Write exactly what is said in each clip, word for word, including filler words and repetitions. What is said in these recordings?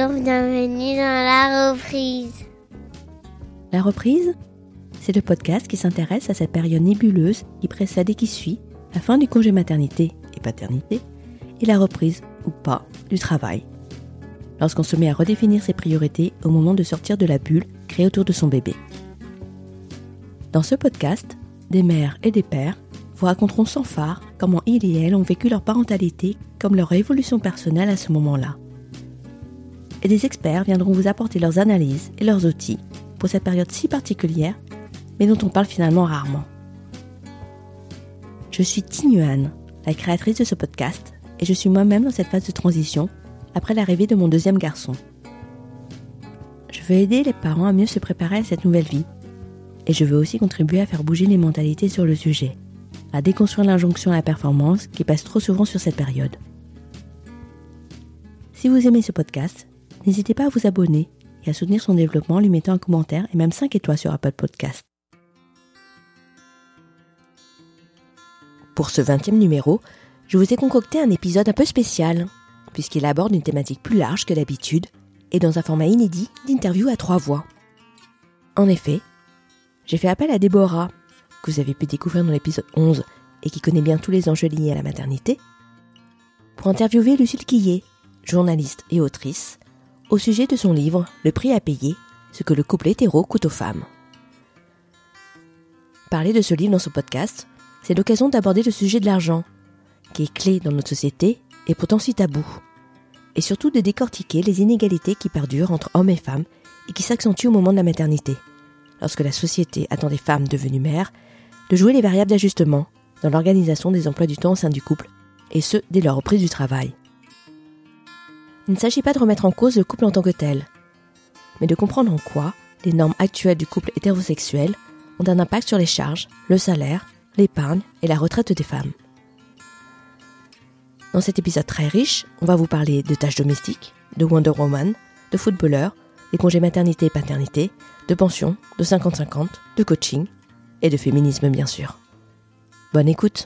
Bonjour, bienvenue dans la reprise. La reprise, c'est le podcast qui s'intéresse à cette période nébuleuse qui précède et qui suit la fin du congé maternité et paternité et la reprise, ou pas, du travail. Lorsqu'on se met à redéfinir ses priorités au moment de sortir de la bulle créée autour de son bébé. Dans ce podcast, des mères et des pères vous raconteront sans phare comment ils et elles ont vécu leur parentalité comme leur évolution personnelle à ce moment-là. Et des experts viendront vous apporter leurs analyses et leurs outils pour cette période si particulière, mais dont on parle finalement rarement. Je suis Tinuan, la créatrice de ce podcast, et je suis moi-même dans cette phase de transition après l'arrivée de mon deuxième garçon. Je veux aider les parents à mieux se préparer à cette nouvelle vie, et je veux aussi contribuer à faire bouger les mentalités sur le sujet, à déconstruire l'injonction à la performance qui passe trop souvent sur cette période. Si vous aimez ce podcast, n'hésitez pas à vous abonner et à soutenir son développement en lui mettant un commentaire et même cinq étoiles sur Apple Podcast. Pour ce vingtième numéro, je vous ai concocté un épisode un peu spécial, puisqu'il aborde une thématique plus large que d'habitude et dans un format inédit d'interview à trois voix. En effet, j'ai fait appel à Déborah, que vous avez pu découvrir dans l'épisode onze et qui connaît bien tous les enjeux liés à la maternité, pour interviewer Lucille Quillet, journaliste et autrice, au sujet de son livre « Le prix à payer, ce que le couple hétéro coûte aux femmes ». Parler de ce livre dans ce podcast, c'est l'occasion d'aborder le sujet de l'argent, qui est clé dans notre société et pourtant si tabou, et surtout de décortiquer les inégalités qui perdurent entre hommes et femmes et qui s'accentuent au moment de la maternité, lorsque la société attend des femmes devenues mères de jouer les variables d'ajustement dans l'organisation des emplois du temps au sein du couple, et ce, dès leur reprise du travail. Il ne s'agit pas de remettre en cause le couple en tant que tel, mais de comprendre en quoi les normes actuelles du couple hétérosexuel ont un impact sur les charges, le salaire, l'épargne et la retraite des femmes. Dans cet épisode très riche, on va vous parler de tâches domestiques, de Wonder Woman, de footballeurs, des congés maternité et paternité, de pension, de cinquante cinquante, de coaching et de féminisme bien sûr. Bonne écoute.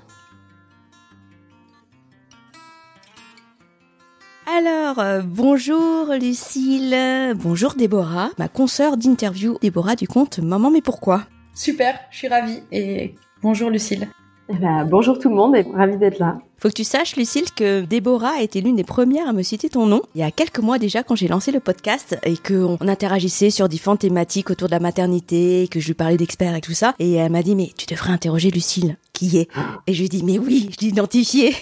Alors, euh, bonjour Lucille, bonjour Déborah, ma consoeur d'interview Déborah du compte Maman mais pourquoi ? Super, je suis ravie et bonjour Lucille. Eh ben, bonjour tout le monde et ravie d'être là. Faut que tu saches, Lucille, que Déborah a été l'une des premières à me citer ton nom il y a quelques mois déjà quand j'ai lancé le podcast et qu'on interagissait sur différentes thématiques autour de la maternité, que je lui parlais d'experts et tout ça. Et elle m'a dit, mais tu devrais interroger Lucille, qui est ? Et je lui ai dit, mais oui, je l'ai identifiée.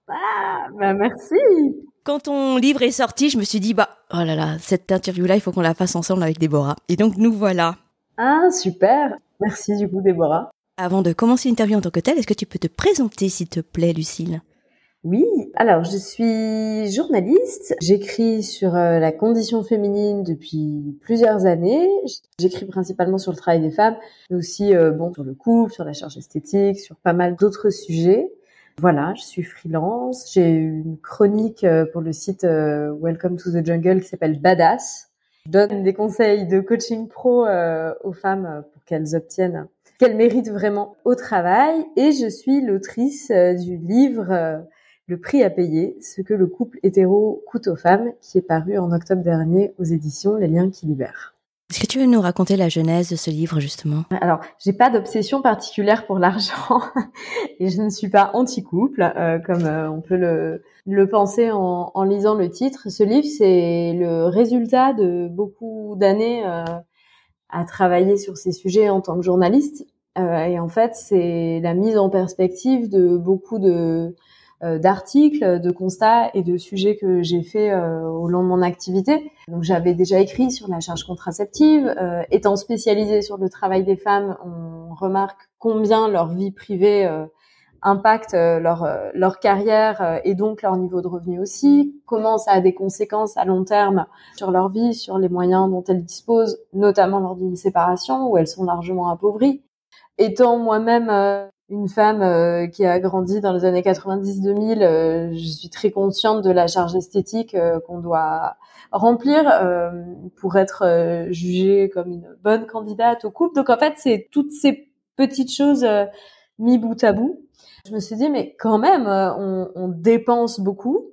Ah, bah merci. Quand ton livre est sorti, je me suis dit, bah, oh là là, cette interview-là, il faut qu'on la fasse ensemble avec Déborah. Et donc, nous voilà. Ah, super. Merci du coup, Déborah. Avant de commencer l'interview en tant que telle, est-ce que tu peux te présenter, s'il te plaît, Lucille ? Oui, alors je suis journaliste. J'écris sur euh, la condition féminine depuis plusieurs années. J'écris principalement sur le travail des femmes, mais aussi euh, bon sur le couple, sur la charge esthétique, sur pas mal d'autres sujets. Voilà, je suis freelance. J'ai une chronique euh, pour le site euh, Welcome to the Jungle qui s'appelle Badass. Je donne des conseils de coaching pro euh, aux femmes pour qu'elles obtiennent qu'elles méritent vraiment au travail. Et je suis l'autrice euh, du livre euh, Le prix à payer, ce que le couple hétéro coûte aux femmes, qui est paru en octobre dernier aux éditions Les Liens qui libèrent. Est-ce que tu veux nous raconter la genèse de ce livre, justement ? Alors, j'ai pas d'obsession particulière pour l'argent et je ne suis pas anti-couple, euh, comme euh, on peut le, le penser en, en lisant le titre. Ce livre, c'est le résultat de beaucoup d'années euh, à travailler sur ces sujets en tant que journaliste. Euh, et en fait, c'est la mise en perspective de beaucoup de euh, d'articles, de constats et de sujets que j'ai fait euh, au long de mon activité. Donc, j'avais déjà écrit sur la charge contraceptive. Euh, étant spécialisée sur le travail des femmes, on remarque combien leur vie privée euh, impacte euh, leur euh, leur carrière euh, et donc leur niveau de revenu aussi. Comment ça a des conséquences à long terme sur leur vie, sur les moyens dont elles disposent, notamment lors d'une séparation où elles sont largement appauvries. Étant moi-même euh, une femme euh, qui a grandi dans les années quatre-vingt-dix deux mille, euh, je suis très consciente de la charge esthétique euh, qu'on doit remplir euh, pour être euh, jugée comme une bonne candidate au couple. Donc en fait, c'est toutes ces petites choses euh, mis bout à bout. Je me suis dit, mais quand même, euh, on, on dépense beaucoup.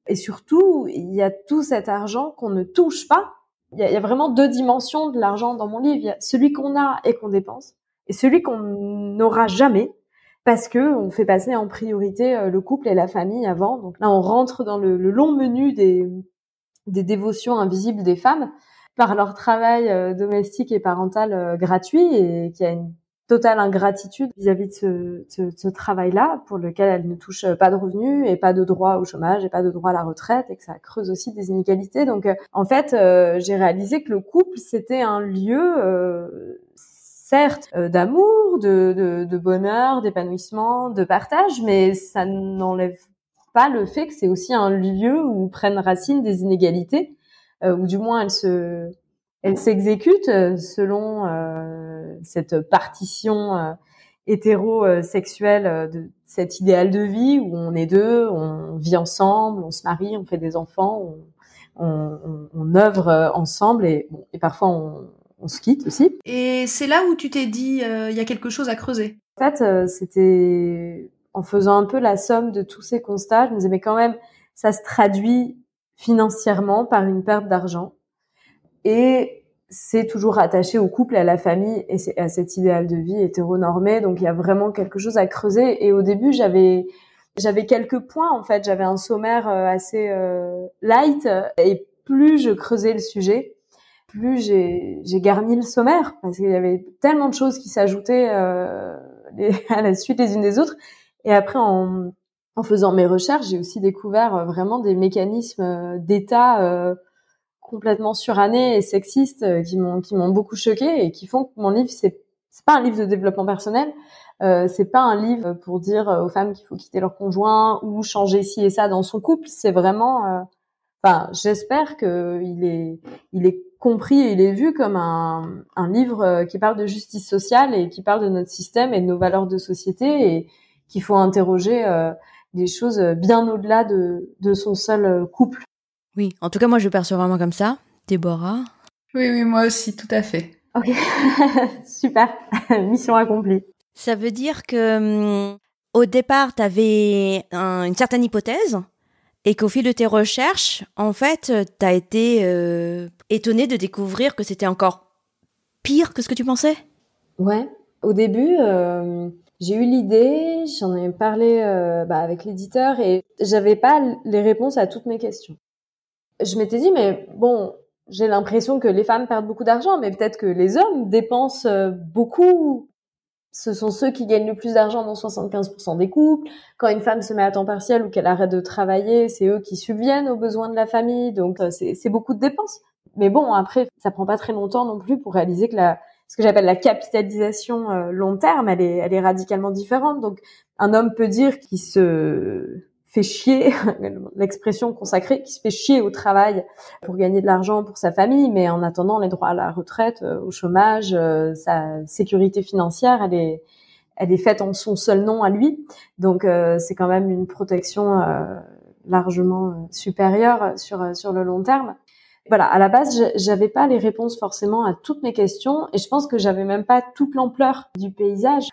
Et surtout, il y a tout cet argent qu'on ne touche pas. Il y a, il y a vraiment deux dimensions de l'argent dans mon livre. Il y a celui qu'on a et qu'on dépense, et celui qu'on n'aura jamais, parce que on fait passer en priorité le couple et la famille avant. Donc là, on rentre dans le, le long menu des, des dévotions invisibles des femmes par leur travail euh, domestique et parental euh, gratuit, et qui a une totale ingratitude vis-à-vis de ce, ce, ce travail-là, pour lequel elles ne touchent pas de revenus et pas de droit au chômage et pas de droit à la retraite, et que ça creuse aussi des inégalités. Donc euh, en fait, euh, j'ai réalisé que le couple, c'était un lieu euh, certes euh, d'amour, de, de, de bonheur, d'épanouissement, de partage, mais ça n'enlève pas le fait que c'est aussi un lieu où prennent racine des inégalités, euh, ou du moins elles se elles s'exécutent selon euh, cette partition euh, hétérosexuelle euh, de cet idéal de vie où on est deux, on vit ensemble, on se marie, on fait des enfants, on, on, on, on œuvre ensemble, et, bon, et parfois on, on se quitte aussi. Et c'est là où tu t'es dit, euh, il y a quelque chose à creuser. En fait, euh, c'était en faisant un peu la somme de tous ces constats, je me disais, mais quand même, ça se traduit financièrement par une perte d'argent. Et c'est toujours attaché au couple, à la famille et à cet idéal de vie hétéronormé. Donc il y a vraiment quelque chose à creuser. Et au début, j'avais j'avais quelques points en fait. J'avais un sommaire assez euh, light. Et plus je creusais le sujet, plus j'ai j'ai garni le sommaire, parce qu'il y avait tellement de choses qui s'ajoutaient euh, les, à la suite les unes des autres. Et après, en en faisant mes recherches, j'ai aussi découvert vraiment des mécanismes d'état euh, complètement surannés et sexistes euh, qui m'ont qui m'ont beaucoup choquée, et qui font que mon livre, c'est c'est pas un livre de développement personnel, euh, c'est pas un livre pour dire aux femmes qu'il faut quitter leur conjoint ou changer ci et ça dans son couple. C'est vraiment euh, enfin j'espère que il est il est compris et il est vu comme un un livre qui parle de justice sociale et qui parle de notre système et de nos valeurs de société, et qu'il faut interroger euh, des choses bien au-delà de de son seul couple. Oui, en tout cas, moi, je le perçois vraiment comme ça. Déborah? Oui, oui, moi aussi, tout à fait. Ok, super, mission accomplie. Ça veut dire que, hum, au départ, tu avais un, une certaine hypothèse, et qu'au fil de tes recherches, en fait, tu as été euh, étonnée de découvrir que c'était encore pire que ce que tu pensais? Ouais, au début, euh, j'ai eu l'idée, j'en ai parlé euh, bah, avec l'éditeur, et j'avais pas les réponses à toutes mes questions. Je m'étais dit, mais bon, j'ai l'impression que les femmes perdent beaucoup d'argent, mais peut-être que les hommes dépensent beaucoup. Ce sont ceux qui gagnent le plus d'argent dans soixante-quinze pour cent des couples. Quand une femme se met à temps partiel ou qu'elle arrête de travailler, c'est eux qui subviennent aux besoins de la famille. Donc, c'est, c'est beaucoup de dépenses. Mais bon, après, ça prend pas très longtemps non plus pour réaliser que la, ce que j'appelle la capitalisation euh, long terme, elle est, elle est radicalement différente. Donc, un homme peut dire qu'il se fait chier, l'expression consacrée, qui se fait chier au travail pour gagner de l'argent pour sa famille, mais en attendant les droits à la retraite, au chômage, sa sécurité financière, elle est, elle est faite en son seul nom à lui. Donc euh, c'est quand même une protection euh, largement supérieure sur sur le long terme. Voilà, à la base, j'avais pas les réponses forcément à toutes mes questions, et je pense que j'avais même pas toute l'ampleur du paysage.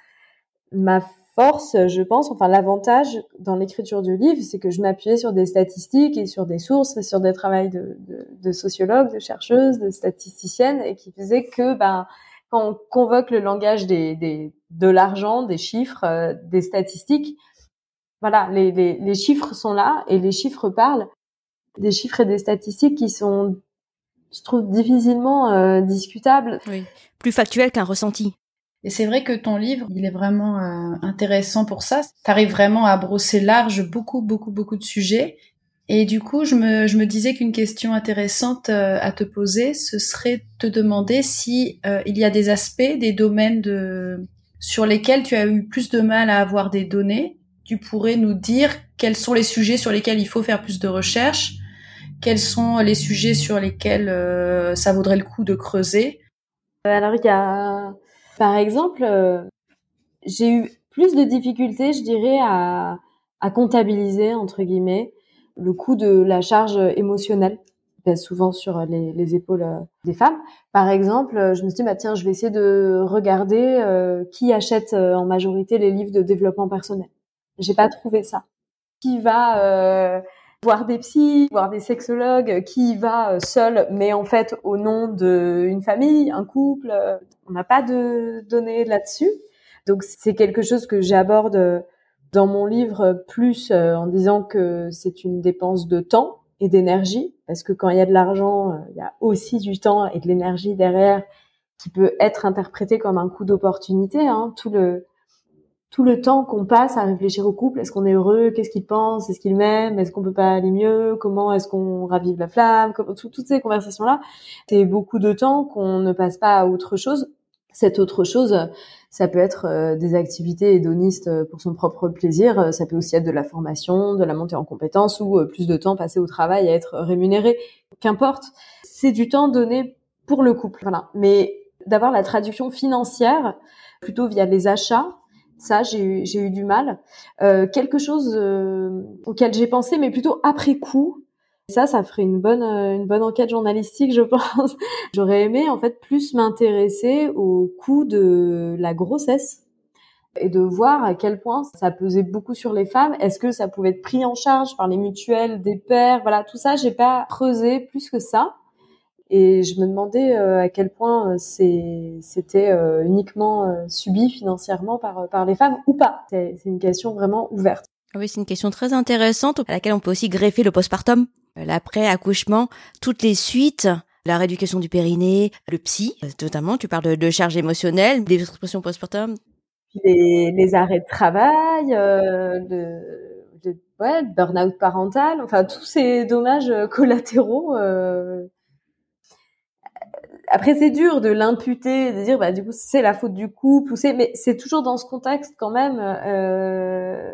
Ma force, je pense, enfin l'avantage dans l'écriture du livre, c'est que je m'appuyais sur des statistiques et sur des sources, et sur des travaux de, de, de sociologues, de chercheuses, de statisticiennes, et qui faisaient que, ben, quand on convoque le langage des, des de l'argent, des chiffres, euh, des statistiques, voilà, les, les, les chiffres sont là et les chiffres parlent. Des chiffres et des statistiques qui sont, je trouve, difficilement euh, discutables. Oui, plus factuel qu'un ressenti. Et c'est vrai que ton livre, il est vraiment euh, intéressant pour ça. T'arrives vraiment à brosser large beaucoup, beaucoup, beaucoup de sujets. Et du coup, je me, je me disais qu'une question intéressante euh, à te poser, ce serait te demander si euh, il y a des aspects, des domaines de, sur lesquels tu as eu plus de mal à avoir des données. Tu pourrais nous dire quels sont les sujets sur lesquels il faut faire plus de recherches, quels sont les sujets sur lesquels euh, ça vaudrait le coup de creuser. Alors, il y a... Par exemple, euh, j'ai eu plus de difficultés, je dirais, à, à comptabiliser, entre guillemets, le coût de la charge émotionnelle qui pèse souvent sur les, les épaules euh, des femmes. Par exemple, je me suis dit, bah, tiens, je vais essayer de regarder euh, qui achète euh, en majorité les livres de développement personnel. J'ai pas trouvé ça. Qui va euh, voir des psys, voir des sexologues, qui y va seul, mais en fait au nom d'une famille, un couple. On n'a pas de données là-dessus. Donc c'est quelque chose que j'aborde dans mon livre plus en disant que c'est une dépense de temps et d'énergie, parce que quand il y a de l'argent, il y a aussi du temps et de l'énergie derrière qui peut être interprété comme un coût d'opportunité, hein, tout le tout le temps qu'on passe à réfléchir au couple, est-ce qu'on est heureux, qu'est-ce qu'il pense, est-ce qu'il m'aime, est-ce qu'on peut pas aller mieux, comment est-ce qu'on ravive la flamme, comme, tout, toutes ces conversations-là, c'est beaucoup de temps qu'on ne passe pas à autre chose. Cette autre chose, ça peut être euh, des activités hédonistes pour son propre plaisir, ça peut aussi être de la formation, de la montée en compétences ou euh, plus de temps passé au travail à être rémunéré, qu'importe. C'est du temps donné pour le couple, voilà. Mais d'avoir la traduction financière plutôt via les achats, ça, j'ai eu, j'ai eu du mal. Euh, quelque chose euh, auquel j'ai pensé, mais plutôt après coup. Ça, ça ferait une bonne, euh, une bonne enquête journalistique, je pense. J'aurais aimé, en fait, plus m'intéresser au coût de la grossesse et de voir à quel point ça pesait beaucoup sur les femmes. Est-ce que ça pouvait être pris en charge par les mutuelles, des pères? Voilà, tout ça, j'ai pas creusé plus que ça. Et je me demandais euh, à quel point euh, c'est, c'était euh, uniquement euh, subi financièrement par, par les femmes ou pas. C'est, c'est une question vraiment ouverte. Oui, c'est une question très intéressante à laquelle on peut aussi greffer le postpartum, l'après-accouchement, toutes les suites, la rééducation du périnée, le psy, notamment. Tu parles de, de charge émotionnelle, des expressions postpartum. Les, les arrêts de travail, euh, de, de, ouais, le burn-out parental, enfin tous ces dommages collatéraux. Euh, Après, c'est dur de l'imputer, de dire, bah, du coup, c'est la faute du couple, ou c'est, mais c'est toujours dans ce contexte quand même. Euh,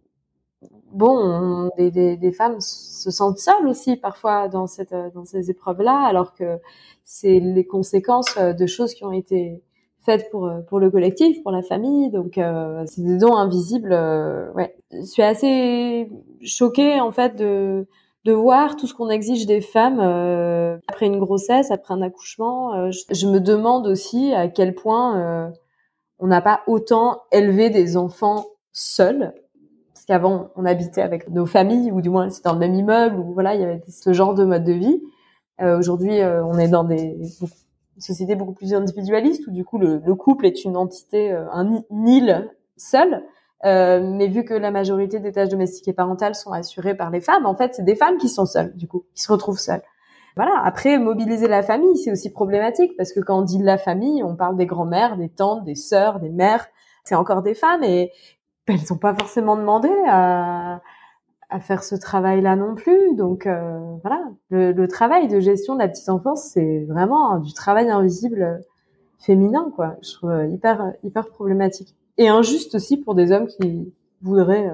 bon, on, des, des, des femmes se sentent seules aussi parfois dans cette, dans ces épreuves-là, alors que c'est les conséquences de choses qui ont été faites pour pour le collectif, pour la famille. Donc, euh, c'est des dons invisibles. Euh, ouais, je suis assez choquée en fait de de voir tout ce qu'on exige des femmes euh, après une grossesse, après un accouchement. Euh, je, je me demande aussi à quel point euh, on n'a pas autant élevé des enfants seuls, parce qu'avant on habitait avec nos familles, ou du moins c'était dans le même immeuble, ou voilà, il y avait ce genre de mode de vie. Euh, aujourd'hui, euh, on est dans des beaucoup, une société beaucoup plus individualiste, où du coup le, le couple est une entité, euh, un île seule. Euh, mais vu que la majorité des tâches domestiques et parentales sont assurées par les femmes, en fait, c'est des femmes qui sont seules, du coup, qui se retrouvent seules. Voilà. Après, mobiliser la famille, c'est aussi problématique, parce que quand on dit la famille, on parle des grands-mères, des tantes, des sœurs, des mères. C'est encore des femmes, et elles sont pas forcément demandées à, à faire ce travail-là non plus. Donc, euh, voilà. Le, le travail de gestion de la petite enfance, c'est vraiment du travail invisible féminin, quoi. Je trouve hyper, hyper problématique. Et injuste aussi pour des hommes qui voudraient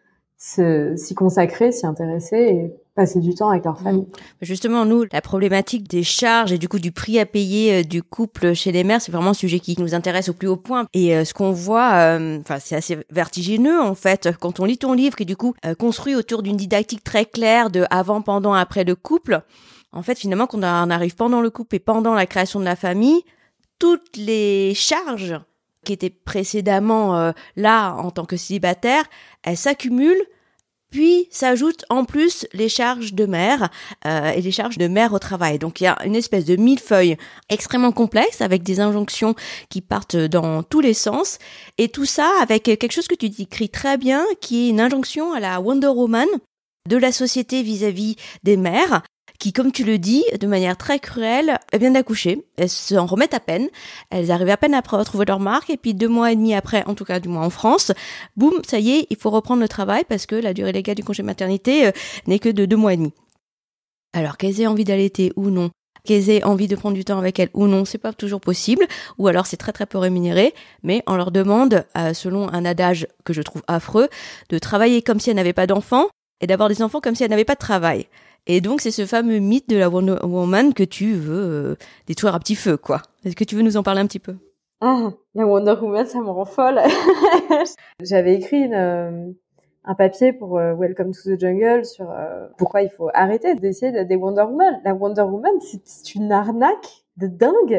se, s'y consacrer, s'y intéresser et passer du temps avec leur famille. Justement, nous, la problématique des charges et du coup du prix à payer du couple chez les mères, c'est vraiment un sujet qui nous intéresse au plus haut point. Et euh, ce qu'on voit, enfin, euh, c'est assez vertigineux en fait, quand on lit ton livre qui du coup euh, construit autour d'une didactique très claire de avant, pendant, après le couple. En fait, finalement, quand on arrive pendant le couple et pendant la création de la famille, toutes les charges qui étaient précédemment euh, là en tant que célibataire, elles s'accumulent, puis s'ajoutent en plus les charges de mère euh, et les charges de mère au travail. Donc il y a une espèce de millefeuille extrêmement complexe avec des injonctions qui partent dans tous les sens, et tout ça avec quelque chose que tu décris très bien, qui est une injonction à la Wonder Woman de la société vis-à-vis des mères, qui, comme tu le dis, de manière très cruelle, viennent d'accoucher. Elles s'en remettent à peine. Elles arrivent à peine à retrouver leur marque. Et puis deux mois et demi après, en tout cas du moins en France, boum, ça y est, il faut reprendre le travail parce que la durée légale du congé maternité euh, n'est que de deux mois et demi. Alors qu'elles aient envie d'allaiter ou non, qu'elles aient envie de prendre du temps avec elles ou non, c'est pas toujours possible. Ou alors c'est très très peu rémunéré. Mais on leur demande, euh, selon un adage que je trouve affreux, de travailler comme si elles n'avaient pas d'enfants et d'avoir des enfants comme si elles n'avaient pas de travail. Et donc, c'est ce fameux mythe de la Wonder Woman que tu veux euh, détruire à petit feu, quoi. Est-ce que tu veux nous en parler un petit peu ? Ah, la Wonder Woman, ça me rend folle. J'avais écrit une, euh, un papier pour euh, Welcome to the Jungle sur euh, pourquoi il faut arrêter d'essayer d'être des Wonder Woman. La Wonder Woman, c'est, c'est une arnaque de dingue.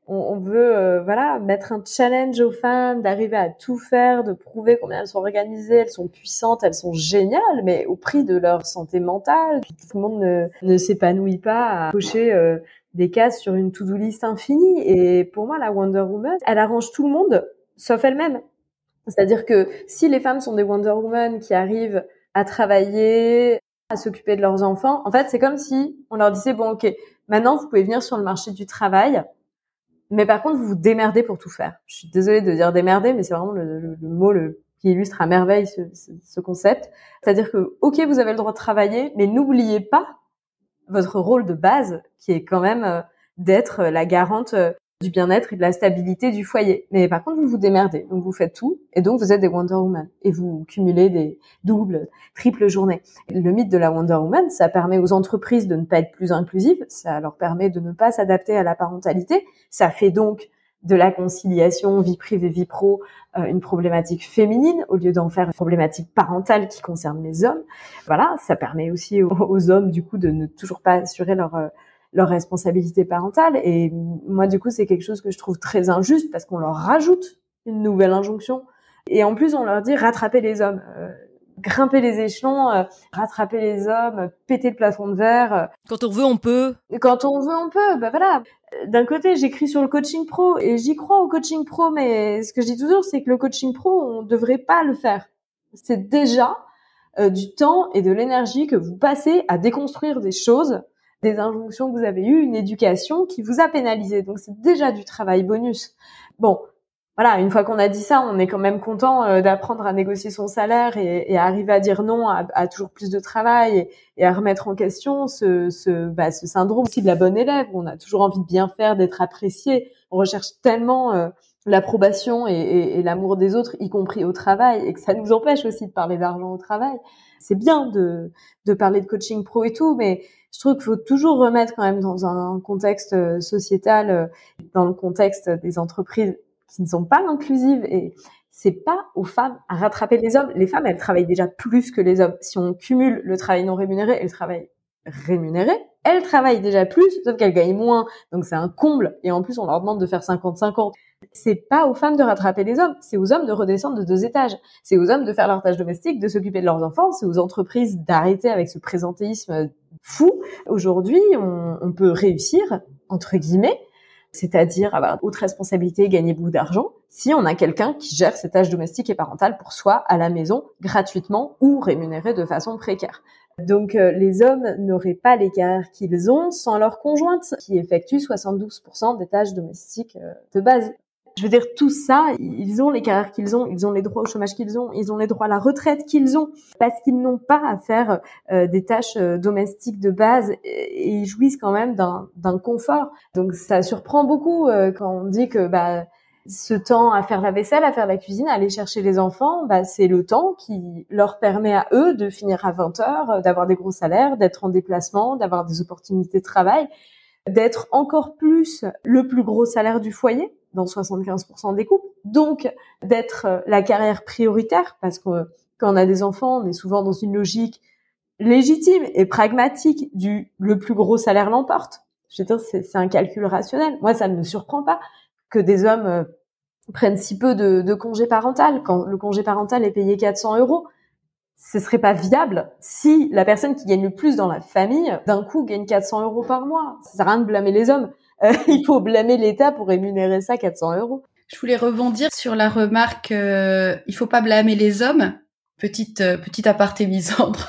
On, on veut euh, voilà mettre un challenge aux femmes, d'arriver à tout faire, de prouver combien elles sont organisées, elles sont puissantes, elles sont géniales, mais au prix de leur santé mentale. Tout le monde ne, ne s'épanouit pas à cocher euh, des cases sur une to-do list infinie. Et pour moi, la Wonder Woman, elle arrange tout le monde, sauf elle-même. C'est-à-dire que si les femmes sont des Wonder Woman qui arrivent à travailler, à s'occuper de leurs enfants, en fait, c'est comme si on leur disait, bon, ok, maintenant, vous pouvez venir sur le marché du travail, mais par contre, vous vous démerdez pour tout faire. Je suis désolée de dire démerder, mais c'est vraiment le, le, le mot le, qui illustre à merveille ce, ce, ce concept. C'est-à-dire que, ok, vous avez le droit de travailler, mais n'oubliez pas votre rôle de base, qui est quand même euh, d'être la garante euh, du bien-être et de la stabilité du foyer. Mais par contre, vous vous démerdez. Donc, vous faites tout. Et donc, vous êtes des Wonder Woman. Et vous cumulez des doubles, triples journées. Le mythe de la Wonder Woman, ça permet aux entreprises de ne pas être plus inclusives. Ça leur permet de ne pas s'adapter à la parentalité. Ça fait donc de la conciliation vie privée, vie pro, euh, une problématique féminine au lieu d'en faire une problématique parentale qui concerne les hommes. Voilà, ça permet aussi aux, aux hommes, du coup, de ne toujours pas assurer leur... Euh, leur responsabilité parentale. Et moi, du coup, c'est quelque chose que je trouve très injuste parce qu'on leur rajoute une nouvelle injonction. Et en plus, on leur dit rattraper les hommes, euh, grimper les échelons, euh, rattraper les hommes, péter le plafond de verre. Quand on veut, on peut. Quand on veut, on peut. Bah voilà. D'un côté, j'écris sur le coaching pro et j'y crois au coaching pro, mais ce que je dis toujours, c'est que le coaching pro, on devrait pas le faire. C'est déjà euh, du temps et de l'énergie que vous passez à déconstruire des choses, des injonctions que vous avez eues, une éducation qui vous a pénalisé. Donc, c'est déjà du travail bonus. Bon, voilà, une fois qu'on a dit ça, on est quand même content euh, d'apprendre à négocier son salaire et, et à arriver à dire non à, à toujours plus de travail et, et à remettre en question ce, ce, bah, ce syndrome aussi de la bonne élève où on a toujours envie de bien faire, d'être apprécié. On recherche tellement euh, l'approbation et, et, et l'amour des autres, y compris au travail, et que ça nous empêche aussi de parler d'argent au travail. C'est bien de, de parler de coaching pro et tout, mais je trouve qu'il faut toujours remettre quand même dans un contexte sociétal, dans le contexte des entreprises qui ne sont pas inclusives. Et c'est pas aux femmes à rattraper les hommes. Les femmes, elles travaillent déjà plus que les hommes. Si on cumule le travail non rémunéré et le travail rémunéré, elles travaillent déjà plus, sauf qu'elles gagnent moins. Donc c'est un comble. Et en plus, on leur demande de faire cinquante cinquante. C'est pas aux femmes de rattraper les hommes, c'est aux hommes de redescendre de deux étages. C'est aux hommes de faire leurs tâches domestiques, de s'occuper de leurs enfants. C'est aux entreprises d'arrêter avec ce présentéisme fou. Aujourd'hui, on, on peut réussir, entre guillemets, c'est-à-dire avoir haute responsabilité, gagner beaucoup d'argent, si on a quelqu'un qui gère ses tâches domestiques et parentales pour soi à la maison, gratuitement ou rémunéré de façon précaire. Donc euh, les hommes n'auraient pas les carrières qu'ils ont sans leur conjointe, qui effectue soixante-douze pour cent des tâches domestiques euh, de base. Je veux dire, tout ça, ils ont les carrières qu'ils ont, ils ont les droits au chômage qu'ils ont, ils ont les droits à la retraite qu'ils ont, parce qu'ils n'ont pas à faire euh, des tâches euh, domestiques de base, et, et ils jouissent quand même d'un, d'un confort. Donc ça surprend beaucoup euh, quand on dit que bah ce temps à faire la vaisselle, à faire la cuisine, à aller chercher les enfants, bah c'est le temps qui leur permet à eux de finir à vingt heures, d'avoir des gros salaires, d'être en déplacement, d'avoir des opportunités de travail, d'être encore plus le plus gros salaire du foyer dans soixante-quinze pour cent des couples, donc d'être la carrière prioritaire, parce que quand on a des enfants, on est souvent dans une logique légitime et pragmatique du le plus gros salaire l'emporte. Je veux dire, c'est, c'est un calcul rationnel. Moi, ça ne me surprend pas que des hommes euh, prennent si peu de, de congé parental. Quand le congé parental est payé quatre cents euros, ce serait pas viable si la personne qui gagne le plus dans la famille, d'un coup, gagne quatre cents euros par mois. Ça sert à rien de blâmer les hommes. Euh, il faut blâmer l'État pour rémunérer ça quatre cents euros. Je voulais rebondir sur la remarque euh, il faut pas blâmer les hommes. Petite euh, petite aparté misandre.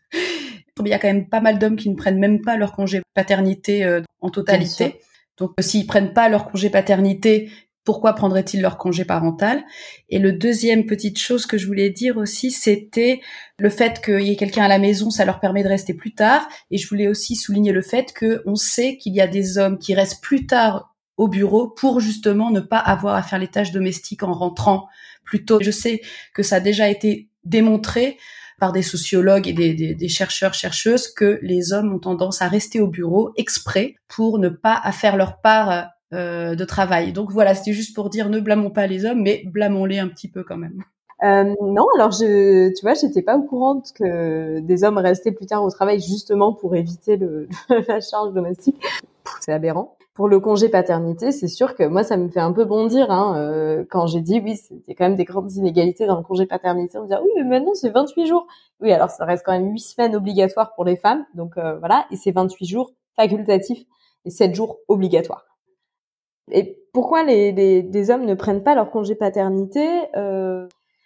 Il y a quand même pas mal d'hommes qui ne prennent même pas leur congé paternité euh, en totalité. Donc euh, s'ils prennent pas leur congé paternité, pourquoi prendraient-ils leur congé parental? Et le deuxième petite chose que je voulais dire aussi, c'était le fait qu'il y ait quelqu'un à la maison, ça leur permet de rester plus tard. Et je voulais aussi souligner le fait qu'on sait qu'il y a des hommes qui restent plus tard au bureau pour justement ne pas avoir à faire les tâches domestiques en rentrant plus tôt. Je sais que ça a déjà été démontré par des sociologues et des, des, des chercheurs, chercheuses, que les hommes ont tendance à rester au bureau exprès pour ne pas à faire leur part Euh, de travail. Donc voilà, c'était juste pour dire ne blâmons pas les hommes, mais blâmons-les un petit peu quand même. Euh, non, alors je, tu vois, j'étais pas au courant que des hommes restaient plus tard au travail justement pour éviter le, la charge domestique. C'est aberrant. Pour le congé paternité, c'est sûr que moi, ça me fait un peu bondir hein, euh, quand j'ai dit oui, c'était quand même des grandes inégalités dans le congé paternité. On me dit ah oui, mais maintenant c'est vingt-huit jours. Oui, alors ça reste quand même huit semaines obligatoires pour les femmes, donc euh, voilà, et c'est vingt-huit jours facultatifs et sept jours obligatoires. Et pourquoi les, les, les hommes ne prennent pas leur congé paternité euh,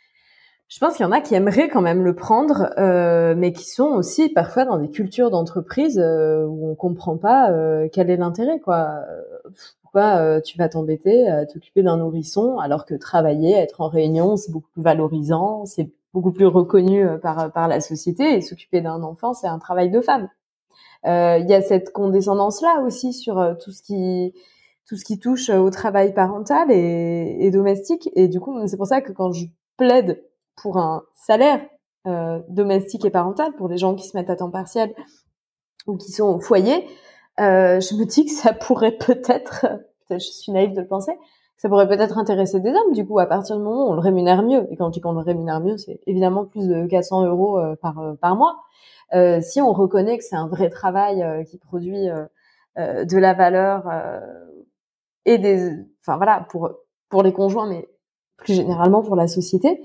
Je pense qu'il y en a qui aimeraient quand même le prendre, euh, mais qui sont aussi parfois dans des cultures d'entreprise euh, où on comprend pas euh, quel est l'intérêt, quoi. Pourquoi euh, tu vas t'embêter à t'occuper d'un nourrisson alors que travailler, être en réunion, c'est beaucoup plus valorisant, c'est beaucoup plus reconnu par par la société, et s'occuper d'un enfant, c'est un travail de femme. Euh, il y a cette condescendance-là aussi sur euh, tout ce qui tout ce qui touche au travail parental et, et domestique, et du coup, c'est pour ça que quand je plaide pour un salaire euh, domestique et parental pour les gens qui se mettent à temps partiel ou qui sont au foyer, euh, je me dis que ça pourrait peut-être, peut-être je suis naïve de le penser, ça pourrait peut-être intéresser des hommes, du coup, à partir du moment où on le rémunère mieux. Et quand je dis qu'on le rémunère mieux, c'est évidemment plus de quatre cents euros euh, par, euh, par mois. Euh, si on reconnaît que c'est un vrai travail euh, qui produit euh, euh, de la valeur euh, et des, enfin voilà, pour pour les conjoints, mais plus généralement pour la société,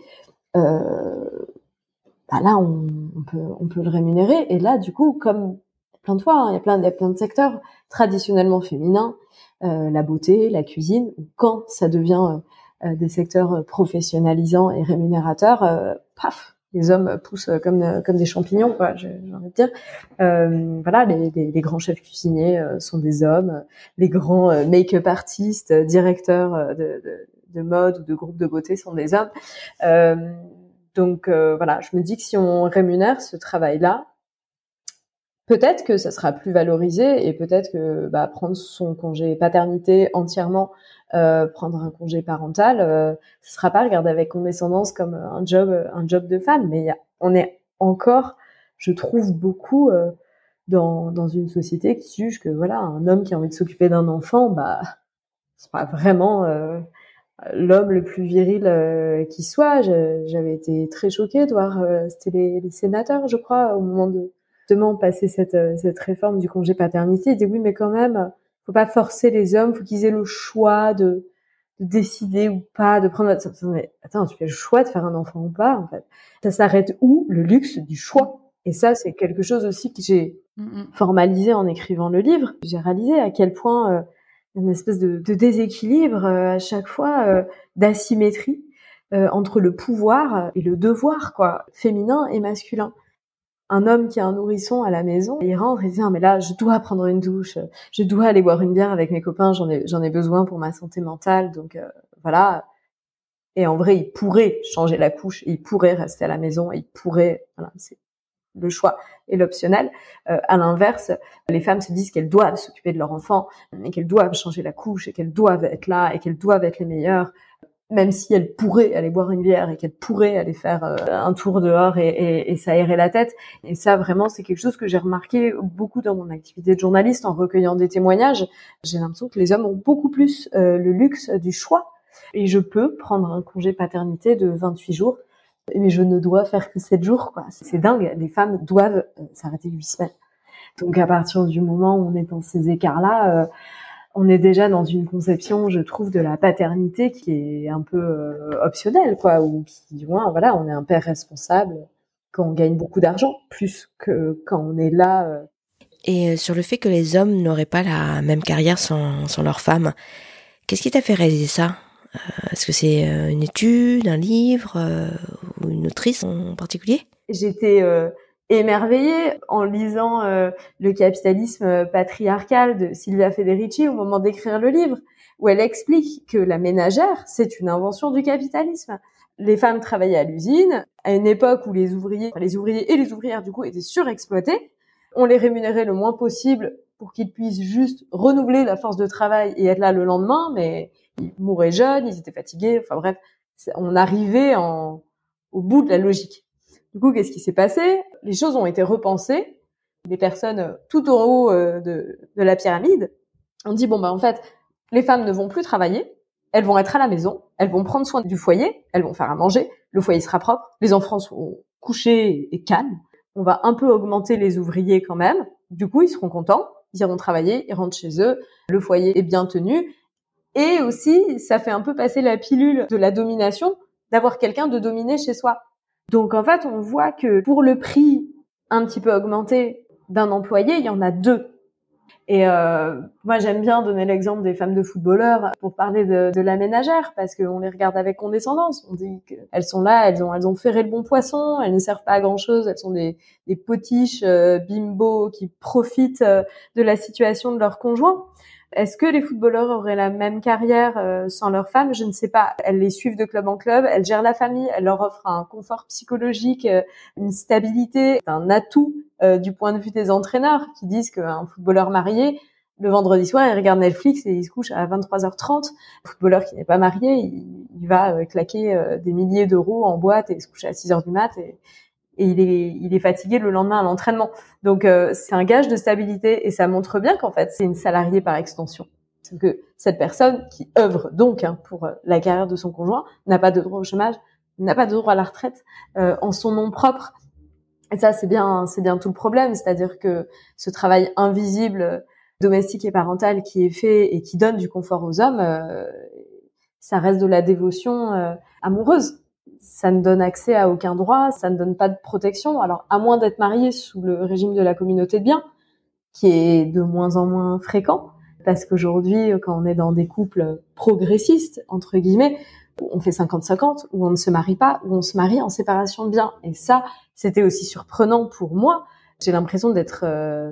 euh, bah là on, on peut on peut le rémunérer. Et là du coup, comme plein de fois, hein, il y a plein il y a plein de secteurs traditionnellement féminins, euh, la beauté, la cuisine, quand ça devient euh, des secteurs professionnalisants et rémunérateurs, euh, paf, les hommes poussent comme comme des champignons, quoi, j'ai, j'ai envie de dire. Euh, voilà, les, les, les grands chefs cuisiniers euh, sont des hommes, les grands euh, make-up artistes, euh, directeurs euh, de, de, de mode ou de groupes de beauté sont des hommes. Euh, donc euh, voilà, je me dis que si on rémunère ce travail-là, peut-être que ça sera plus valorisé, et peut-être que bah, prendre son congé paternité entièrement, euh, prendre un congé parental, euh, ce sera pas regardé avec condescendance comme un job, un job de femme. Mais y a, on est encore, je trouve, beaucoup euh, dans dans une société qui juge que voilà, un homme qui a envie de s'occuper d'un enfant, bah c'est pas vraiment euh, l'homme le plus viril euh, qui soit. Je, j'avais été très choquée de voir, euh, c'était les, les sénateurs, je crois, au moment de justement passer cette cette réforme du congé paternité. Ils disaient oui, mais quand même, faut pas forcer les hommes, faut qu'ils aient le choix de, de décider ou pas de prendre. Mais attends, tu fais le choix de faire un enfant ou pas, en fait. Ça s'arrête où, le luxe du choix? Et ça, c'est quelque chose aussi que j'ai mm-hmm. formalisé en écrivant le livre. J'ai réalisé à quel point euh, une espèce de, de déséquilibre euh, à chaque fois, euh, d'asymétrie euh, entre le pouvoir et le devoir, quoi, féminin et masculin. Un homme qui a un nourrisson à la maison, il rentre et dit ah, mais là je dois prendre une douche, je dois aller boire une bière avec mes copains, j'en ai j'en ai besoin pour ma santé mentale, donc euh, voilà. Et en vrai, il pourrait changer la couche, il pourrait rester à la maison, il pourrait, voilà, c'est le choix et l'optionnel. Euh, à l'inverse, les femmes se disent qu'elles doivent s'occuper de leur enfant et qu'elles doivent changer la couche et qu'elles doivent être là et qu'elles doivent être les meilleures. Même si elle pourrait aller boire une bière et qu'elle pourrait aller faire euh, un tour dehors et, et, et s'aérer la tête. Et ça, vraiment, c'est quelque chose que j'ai remarqué beaucoup dans mon activité de journaliste en recueillant des témoignages. J'ai l'impression que les hommes ont beaucoup plus euh, le luxe du choix. Et je peux prendre un congé paternité de vingt-huit jours, mais je ne dois faire que sept jours, quoi. C'est dingue. Les femmes doivent euh, s'arrêter huit semaines. Donc, à partir du moment où on est dans ces écarts-là, euh, on est déjà dans une conception, je trouve, de la paternité qui est un peu euh, optionnelle, quoi, ou qui, du moins, voilà, on est un père responsable quand on gagne beaucoup d'argent, plus que quand on est là. Euh... Et sur le fait que les hommes n'auraient pas la même carrière sans, sans leur femme, qu'est-ce qui t'a fait réaliser ça ? euh, Est-ce que c'est une étude, un livre, euh, ou une autrice en particulier ? J'étais euh, émerveillée en lisant euh, Le capitalisme patriarcal de Silvia Federici au moment d'écrire le livre, où elle explique que la ménagère, c'est une invention du capitalisme. Les femmes travaillaient à l'usine, à une époque où les ouvriers, enfin les ouvriers et les ouvrières du coup étaient surexploités. On les rémunérait le moins possible pour qu'ils puissent juste renouveler la force de travail et être là le lendemain, mais ils mouraient jeunes, ils étaient fatigués, enfin bref, on arrivait en, au bout de la logique. Du coup, qu'est-ce qui s'est passé ? Les choses ont été repensées. Les personnes tout en haut de, de la pyramide ont dit, bon, bah en fait, les femmes ne vont plus travailler, elles vont être à la maison, elles vont prendre soin du foyer, elles vont faire à manger, le foyer sera propre, les enfants seront couchés et calmes. On va un peu augmenter les ouvriers quand même, du coup, ils seront contents. ils iront travailler, ils rentrent chez eux, le foyer est bien tenu. Et aussi, ça fait un peu passer la pilule de la domination, d'avoir quelqu'un de dominé chez soi. Donc en fait, on voit que pour le prix un petit peu augmenté d'un employé, il y en a deux. Et euh, moi, j'aime bien donner l'exemple des femmes de footballeurs pour parler de, de la ménagère, parce qu'on les regarde avec condescendance. On dit qu'elles sont là, elles ont, elles ont ferré le bon poisson, elles ne servent pas à grand-chose, elles sont des, des potiches euh, bimbo qui profitent euh, de la situation de leur conjoint. Est-ce que les footballeurs auraient la même carrière euh, sans leurs femmes ? Je ne sais pas. Elles les suivent de club en club, elles gèrent la famille, elles leur offrent un confort psychologique, euh, une stabilité, un atout euh, du point de vue des entraîneurs qui disent qu'un footballeur marié, le vendredi soir, il regarde Netflix et il se couche à vingt-trois heures trente. Un footballeur qui n'est pas marié, il, il va euh, claquer euh, des milliers d'euros en boîte et il se couche à six heures du mat et et il est, il est fatigué le lendemain à l'entraînement. Donc, euh, c'est un gage de stabilité et ça montre bien qu'en fait, c'est une salariée par extension. C'est que cette personne qui œuvre donc hein, pour la carrière de son conjoint n'a pas de droit au chômage, n'a pas de droit à la retraite euh, en son nom propre. Et ça, c'est bien, c'est bien tout le problème. C'est-à-dire que ce travail invisible, domestique et parental qui est fait et qui donne du confort aux hommes, euh, ça reste de la dévotion euh, amoureuse. Ça ne donne accès à aucun droit, ça ne donne pas de protection. Alors, à moins d'être marié sous le régime de la communauté de biens, qui est de moins en moins fréquent, parce qu'aujourd'hui, quand on est dans des couples progressistes, entre guillemets, on fait cinquante cinquante, où on ne se marie pas, où on se marie en séparation de biens. Et ça, c'était aussi surprenant pour moi. J'ai l'impression d'être euh,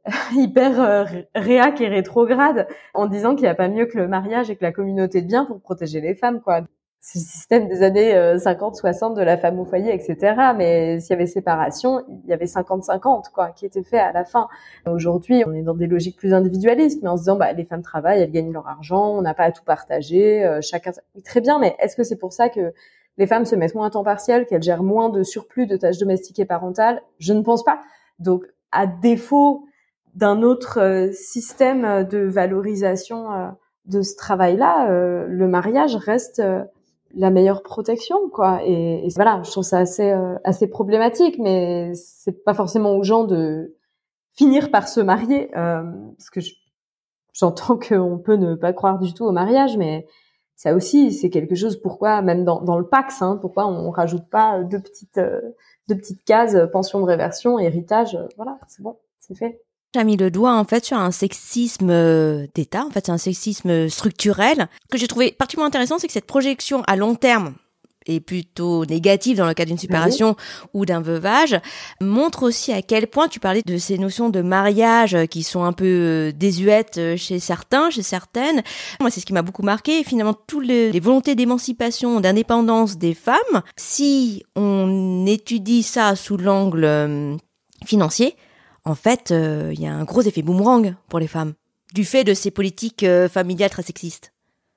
hyper euh, réac et rétrograde en disant qu'il n'y a pas mieux que le mariage et que la communauté de biens pour protéger les femmes, quoi. C'est le système des années cinquante soixante de la femme au foyer, et cetera. Mais s'il y avait séparation, il y avait cinquante cinquante, quoi, qui était fait à la fin. Aujourd'hui, on est dans des logiques plus individualistes, mais en se disant, bah, les femmes travaillent, elles gagnent leur argent, on n'a pas à tout partager, euh, chacun, oui, très bien, mais est-ce que c'est pour ça que les femmes se mettent moins à temps partiel, qu'elles gèrent moins de surplus de tâches domestiques et parentales? Je ne pense pas. Donc, à défaut d'un autre euh, système de valorisation euh, de ce travail-là, euh, le mariage reste euh, la meilleure protection, quoi. Et, et voilà, je trouve ça assez euh, assez problématique, mais c'est pas forcément aux gens de finir par se marier, euh, parce que je, j'entends qu'on peut ne pas croire du tout au mariage, mais ça aussi, c'est quelque chose. Pourquoi, même dans, dans le Pacs, hein, pourquoi on rajoute pas deux petites euh, deux petites cases, pension de réversion, héritage, euh, voilà, c'est bon, c'est fait. Tu as mis le doigt en fait sur un sexisme euh, d'État, en fait c'est un sexisme structurel. Ce que j'ai trouvé particulièrement intéressant, c'est que cette projection à long terme est plutôt négative dans le cas d'une séparation oui. ou d'un veuvage, montre aussi à quel point tu parlais de ces notions de mariage qui sont un peu désuètes chez certains, chez certaines. Moi, c'est ce qui m'a beaucoup marqué. Et finalement, toutes les, les volontés d'émancipation, d'indépendance des femmes, si on étudie ça sous l'angle euh, financier, en fait, il euh, y a un gros effet boomerang pour les femmes, du fait de ces politiques euh, familiales très sexistes.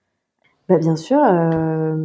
Bah, bien sûr. Euh...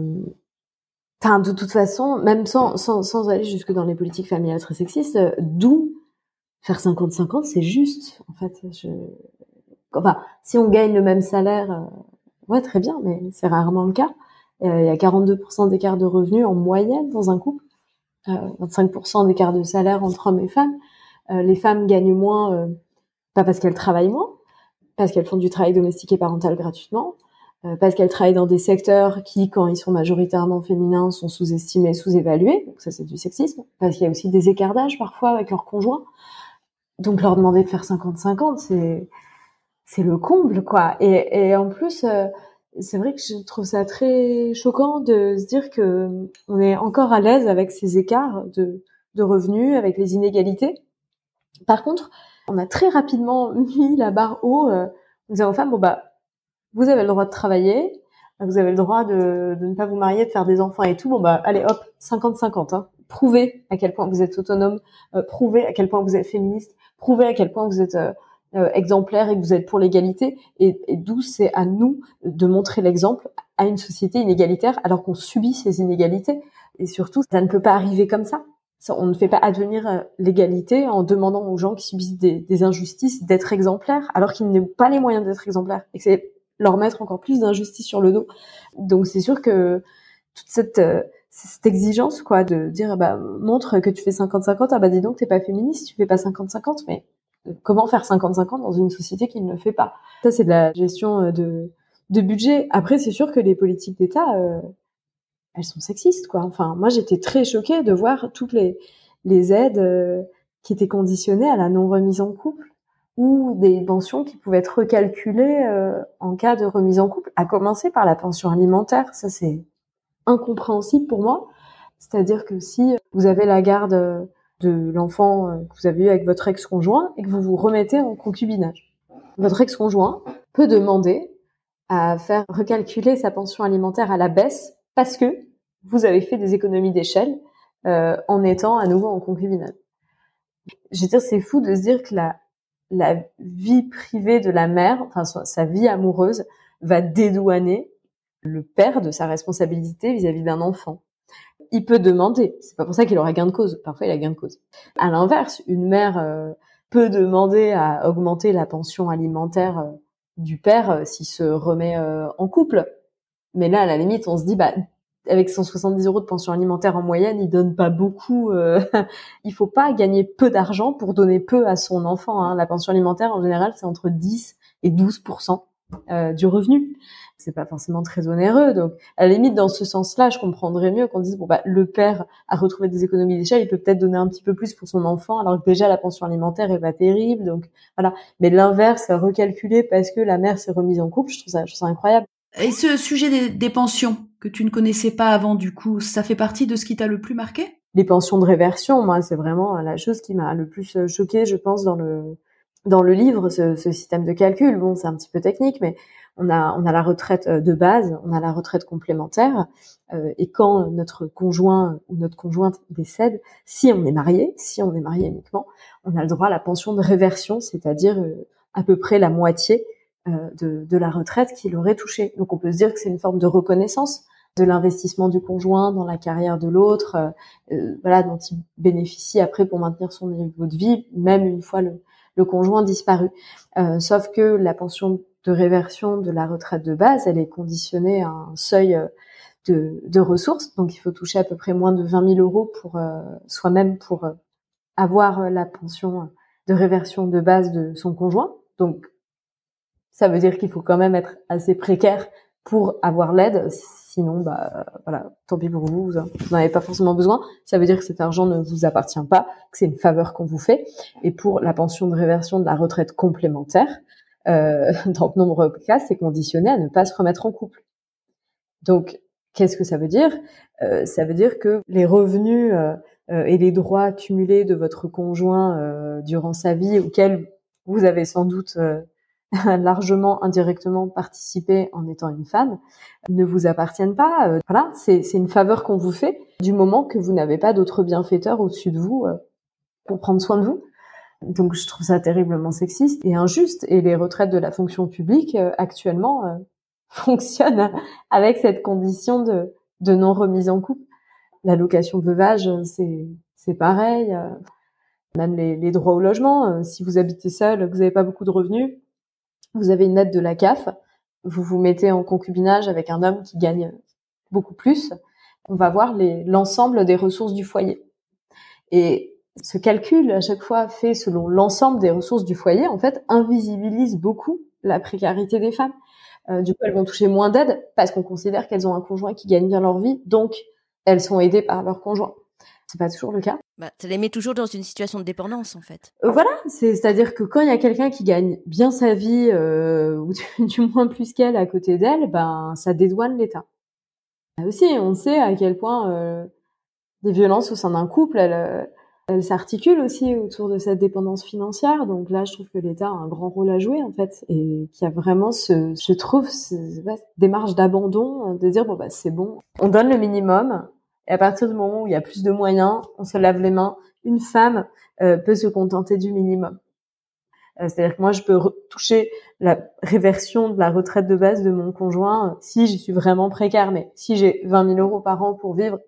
Enfin, de toute façon, même sans, sans, sans aller jusque dans les politiques familiales très sexistes, euh, d'où faire cinquante cinquante, c'est juste. En fait, je... enfin, si on gagne le même salaire, euh... ouais, très bien, mais c'est rarement le cas. Il euh, y a quarante-deux pour cent d'écart de revenus en moyenne dans un couple, euh, vingt-cinq pour cent d'écart de salaire entre hommes et femmes. Euh, les femmes gagnent moins, euh, pas parce qu'elles travaillent moins, parce qu'elles font du travail domestique et parental gratuitement, euh, parce qu'elles travaillent dans des secteurs qui, quand ils sont majoritairement féminins, sont sous-estimés, sous-évalués. Donc ça, c'est du sexisme. Parce qu'il y a aussi des écarts d'âge parfois avec leurs conjoints. Donc leur demander de faire cinquante cinquante, c'est c'est le comble, quoi. Et, et en plus, euh, c'est vrai que je trouve ça très choquant de se dire que on est encore à l'aise avec ces écarts de de revenus, avec les inégalités. Par contre, on a très rapidement mis la barre haut, euh, en disant aux femmes, bon bah, vous avez le droit de travailler, vous avez le droit de, de ne pas vous marier, de faire des enfants et tout, bon bah, allez hop, cinquante cinquante, hein. Prouvez à quel point vous êtes autonome, euh, prouvez à quel point vous êtes féministe, prouvez à quel point vous êtes euh, euh, exemplaire et que vous êtes pour l'égalité, et, et d'où c'est à nous de montrer l'exemple à une société inégalitaire alors qu'on subit ces inégalités. Et surtout, ça ne peut pas arriver comme ça. On ne fait pas advenir l'égalité en demandant aux gens qui subissent des, des injustices d'être exemplaires, alors qu'ils n'ont pas les moyens d'être exemplaires, et que c'est leur mettre encore plus d'injustice sur le dos. Donc c'est sûr que toute cette, euh, cette exigence, quoi, de dire bah montre que tu fais cinquante cinquante, ah bah dis donc t'es pas féministe, tu fais pas cinquante cinquante, mais Comment faire cinquante cinquante dans une société qui ne le fait pas? Ça, c'est de la gestion de, de budget. Après, c'est sûr que les politiques d'État, euh, elles sont sexistes, quoi. Enfin, moi, j'étais très choquée de voir toutes les, les aides euh, qui étaient conditionnées à la non-remise en couple ou des pensions qui pouvaient être recalculées euh, en cas de remise en couple, à commencer par la pension alimentaire. Ça, c'est incompréhensible pour moi. C'est-à-dire que si vous avez la garde de l'enfant que vous avez eu avec votre ex-conjoint et que vous vous remettez en concubinage, votre ex-conjoint peut demander à faire recalculer sa pension alimentaire à la baisse parce que vous avez fait des économies d'échelle euh, en étant à nouveau en concubinage. Je veux dire, c'est fou de se dire que la, la vie privée de la mère, enfin sa vie amoureuse, va dédouaner le père de sa responsabilité vis-à-vis d'un enfant. Il peut demander, c'est pas pour ça qu'il aura gain de cause, parfois il a gain de cause. À l'inverse, une mère euh, peut demander à augmenter la pension alimentaire euh, du père euh, s'il se remet euh, en couple. Mais là, à la limite, on se dit, bah, avec cent soixante-dix euros de pension alimentaire en moyenne, il donne pas beaucoup. Euh, il faut pas gagner peu d'argent pour donner peu à son enfant. Hein. La pension alimentaire, en général, c'est entre dix et douze pour cent euh, du revenu. C'est pas forcément très onéreux. Donc, à la limite, dans ce sens-là, je comprendrais mieux qu'on dise, bon, bah, le père a retrouvé des économies d'échelle, il peut peut-être donner un petit peu plus pour son enfant, alors que déjà, la pension alimentaire est pas terrible. Donc, voilà. Mais l'inverse, recalculer parce que la mère s'est remise en couple, je trouve ça, je trouve ça incroyable. Et ce sujet des, des pensions que tu ne connaissais pas avant, du coup, ça fait partie de ce qui t'a le plus marqué? Les pensions de réversion, moi, c'est vraiment la chose qui m'a le plus choquée, je pense, dans le, dans le livre, ce, ce système de calcul. Bon, c'est un petit peu technique, mais on a, on a la retraite de base, on a la retraite complémentaire, euh, et quand notre conjoint ou notre conjointe décède, si on est marié, si on est marié uniquement, on a le droit à la pension de réversion, c'est-à-dire euh, à peu près la moitié euh, de, de la retraite qu'il aurait touchée. Donc on peut se dire que c'est une forme de reconnaissance de l'investissement du conjoint dans la carrière de l'autre, euh, euh, voilà, dont il bénéficie après pour maintenir son niveau de vie, même une fois le, le conjoint disparu. Euh, sauf que la pension de réversion de la retraite de base, elle est conditionnée à un seuil de, de ressources, donc il faut toucher à peu près moins de vingt mille euros pour euh, soi-même pour euh, avoir la pension de réversion de base de son conjoint. Donc ça veut dire qu'il faut quand même être assez précaire pour avoir l'aide, sinon bah voilà, tant pis pour vous, vous n'en avez pas forcément besoin. Ça veut dire que cet argent ne vous appartient pas, que c'est une faveur qu'on vous fait. Et pour la pension de réversion de la retraite complémentaire, Euh, dans de nombreux cas, c'est conditionné à ne pas se remettre en couple. Donc, qu'est-ce que ça veut dire ? euh, Ça veut dire que les revenus euh, euh, et les droits cumulés de votre conjoint euh, durant sa vie, auxquels vous avez sans doute euh, largement, indirectement participé en étant une femme, ne vous appartiennent pas. Euh, voilà, c'est, c'est une faveur qu'on vous fait du moment que vous n'avez pas d'autres bienfaiteurs au-dessus de vous euh, pour prendre soin de vous. Donc je trouve ça terriblement sexiste et injuste. Et les retraites de la fonction publique euh, actuellement euh, fonctionnent avec cette condition de, de non remise en couple. L'allocation veuvage, c'est c'est pareil. Euh, même les, les droits au logement. Euh, si vous habitez seul, que vous n'avez pas beaucoup de revenus, vous avez une aide de la C A F. Vous vous mettez en concubinage avec un homme qui gagne beaucoup plus. On va voir les, l'ensemble des ressources du foyer. Et ce calcul, à chaque fois fait selon l'ensemble des ressources du foyer, en fait, invisibilise beaucoup la précarité des femmes. Euh, du coup, elles vont toucher moins d'aide parce qu'on considère qu'elles ont un conjoint qui gagne bien leur vie, donc elles sont aidées par leur conjoint. C'est pas toujours le cas. Bah, ça les met toujours dans une situation de dépendance, en fait. Euh, voilà, c'est, c'est-à-dire que quand il y a quelqu'un qui gagne bien sa vie, euh, ou du, du moins plus qu'elle à côté d'elle, ben ça dédouane l'État. Là aussi, on sait à quel point euh, les violences au sein d'un couple, elles Elle s'articule aussi autour de cette dépendance financière. Donc là, je trouve que l'État a un grand rôle à jouer, en fait, et qu'il y a vraiment ce, je trouve, ce, cette démarche d'abandon, de dire, bon, bah, c'est bon. On donne le minimum, et à partir du moment où il y a plus de moyens, on se lave les mains. Une femme euh, peut se contenter du minimum. Euh, c'est-à-dire que moi, je peux re- toucher la réversion de la retraite de base de mon conjoint euh, si je suis vraiment précaire. Mais si j'ai vingt mille euros par an pour vivre,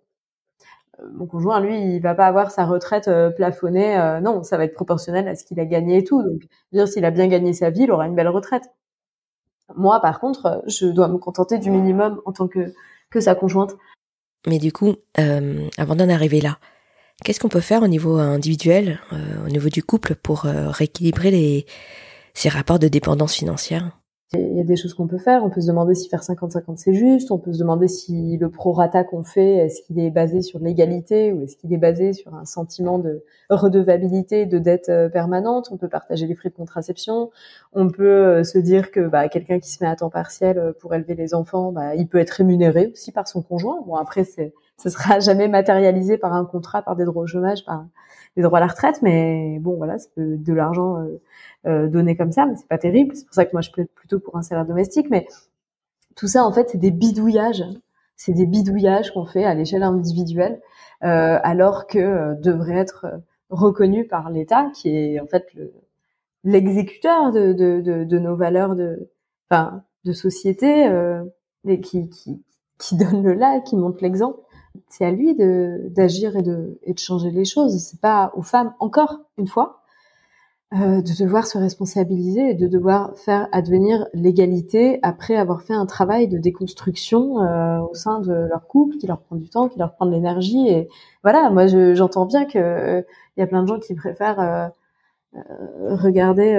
mon conjoint, lui, il va pas avoir sa retraite euh, plafonnée. Euh, non, ça va être proportionnel à ce qu'il a gagné et tout. Donc, dire s'il a bien gagné sa vie, il aura une belle retraite. Moi, par contre, je dois me contenter du minimum en tant que que sa conjointe. Mais du coup, euh, avant d'en arriver là, Qu'est-ce qu'on peut faire au niveau individuel, euh, au niveau du couple, pour euh, rééquilibrer les, ces rapports de dépendance financière ? Il y a des choses qu'on peut faire. On peut se demander si faire cinquante cinquante c'est juste. On peut se demander si le prorata qu'on fait, est-ce qu'il est basé sur l'égalité ou est-ce qu'il est basé sur un sentiment de redevabilité, de dette permanente. On peut partager les frais de contraception. On peut se dire que bah, quelqu'un qui se met à temps partiel pour élever les enfants, bah, il peut être rémunéré aussi par son conjoint. Bon, après, c'est, ça sera jamais matérialisé par un contrat, par des droits au chômage, par des droits à la retraite. Mais bon, voilà, c'est de l'argent euh, Euh, donné comme ça, mais c'est pas terrible. C'est pour ça que moi je plaide plutôt pour un salaire domestique. Mais tout ça, en fait, c'est des bidouillages. C'est des bidouillages qu'on fait à l'échelle individuelle, euh, alors que euh, devrait être reconnu par l'État, qui est en fait le, l'exécuteur de, de, de, de nos valeurs de, enfin, de société, euh, et qui, qui, qui donne le là, qui montre l'exemple. C'est à lui de, d'agir et de, et de changer les choses. C'est pas aux femmes, encore une fois, Euh, de devoir se responsabiliser et de devoir faire advenir l'égalité après avoir fait un travail de déconstruction euh, au sein de leur couple qui leur prend du temps, qui leur prend de l'énergie. Et voilà, moi je, j'entends bien que euh, y a plein de gens qui préfèrent euh, euh, regarder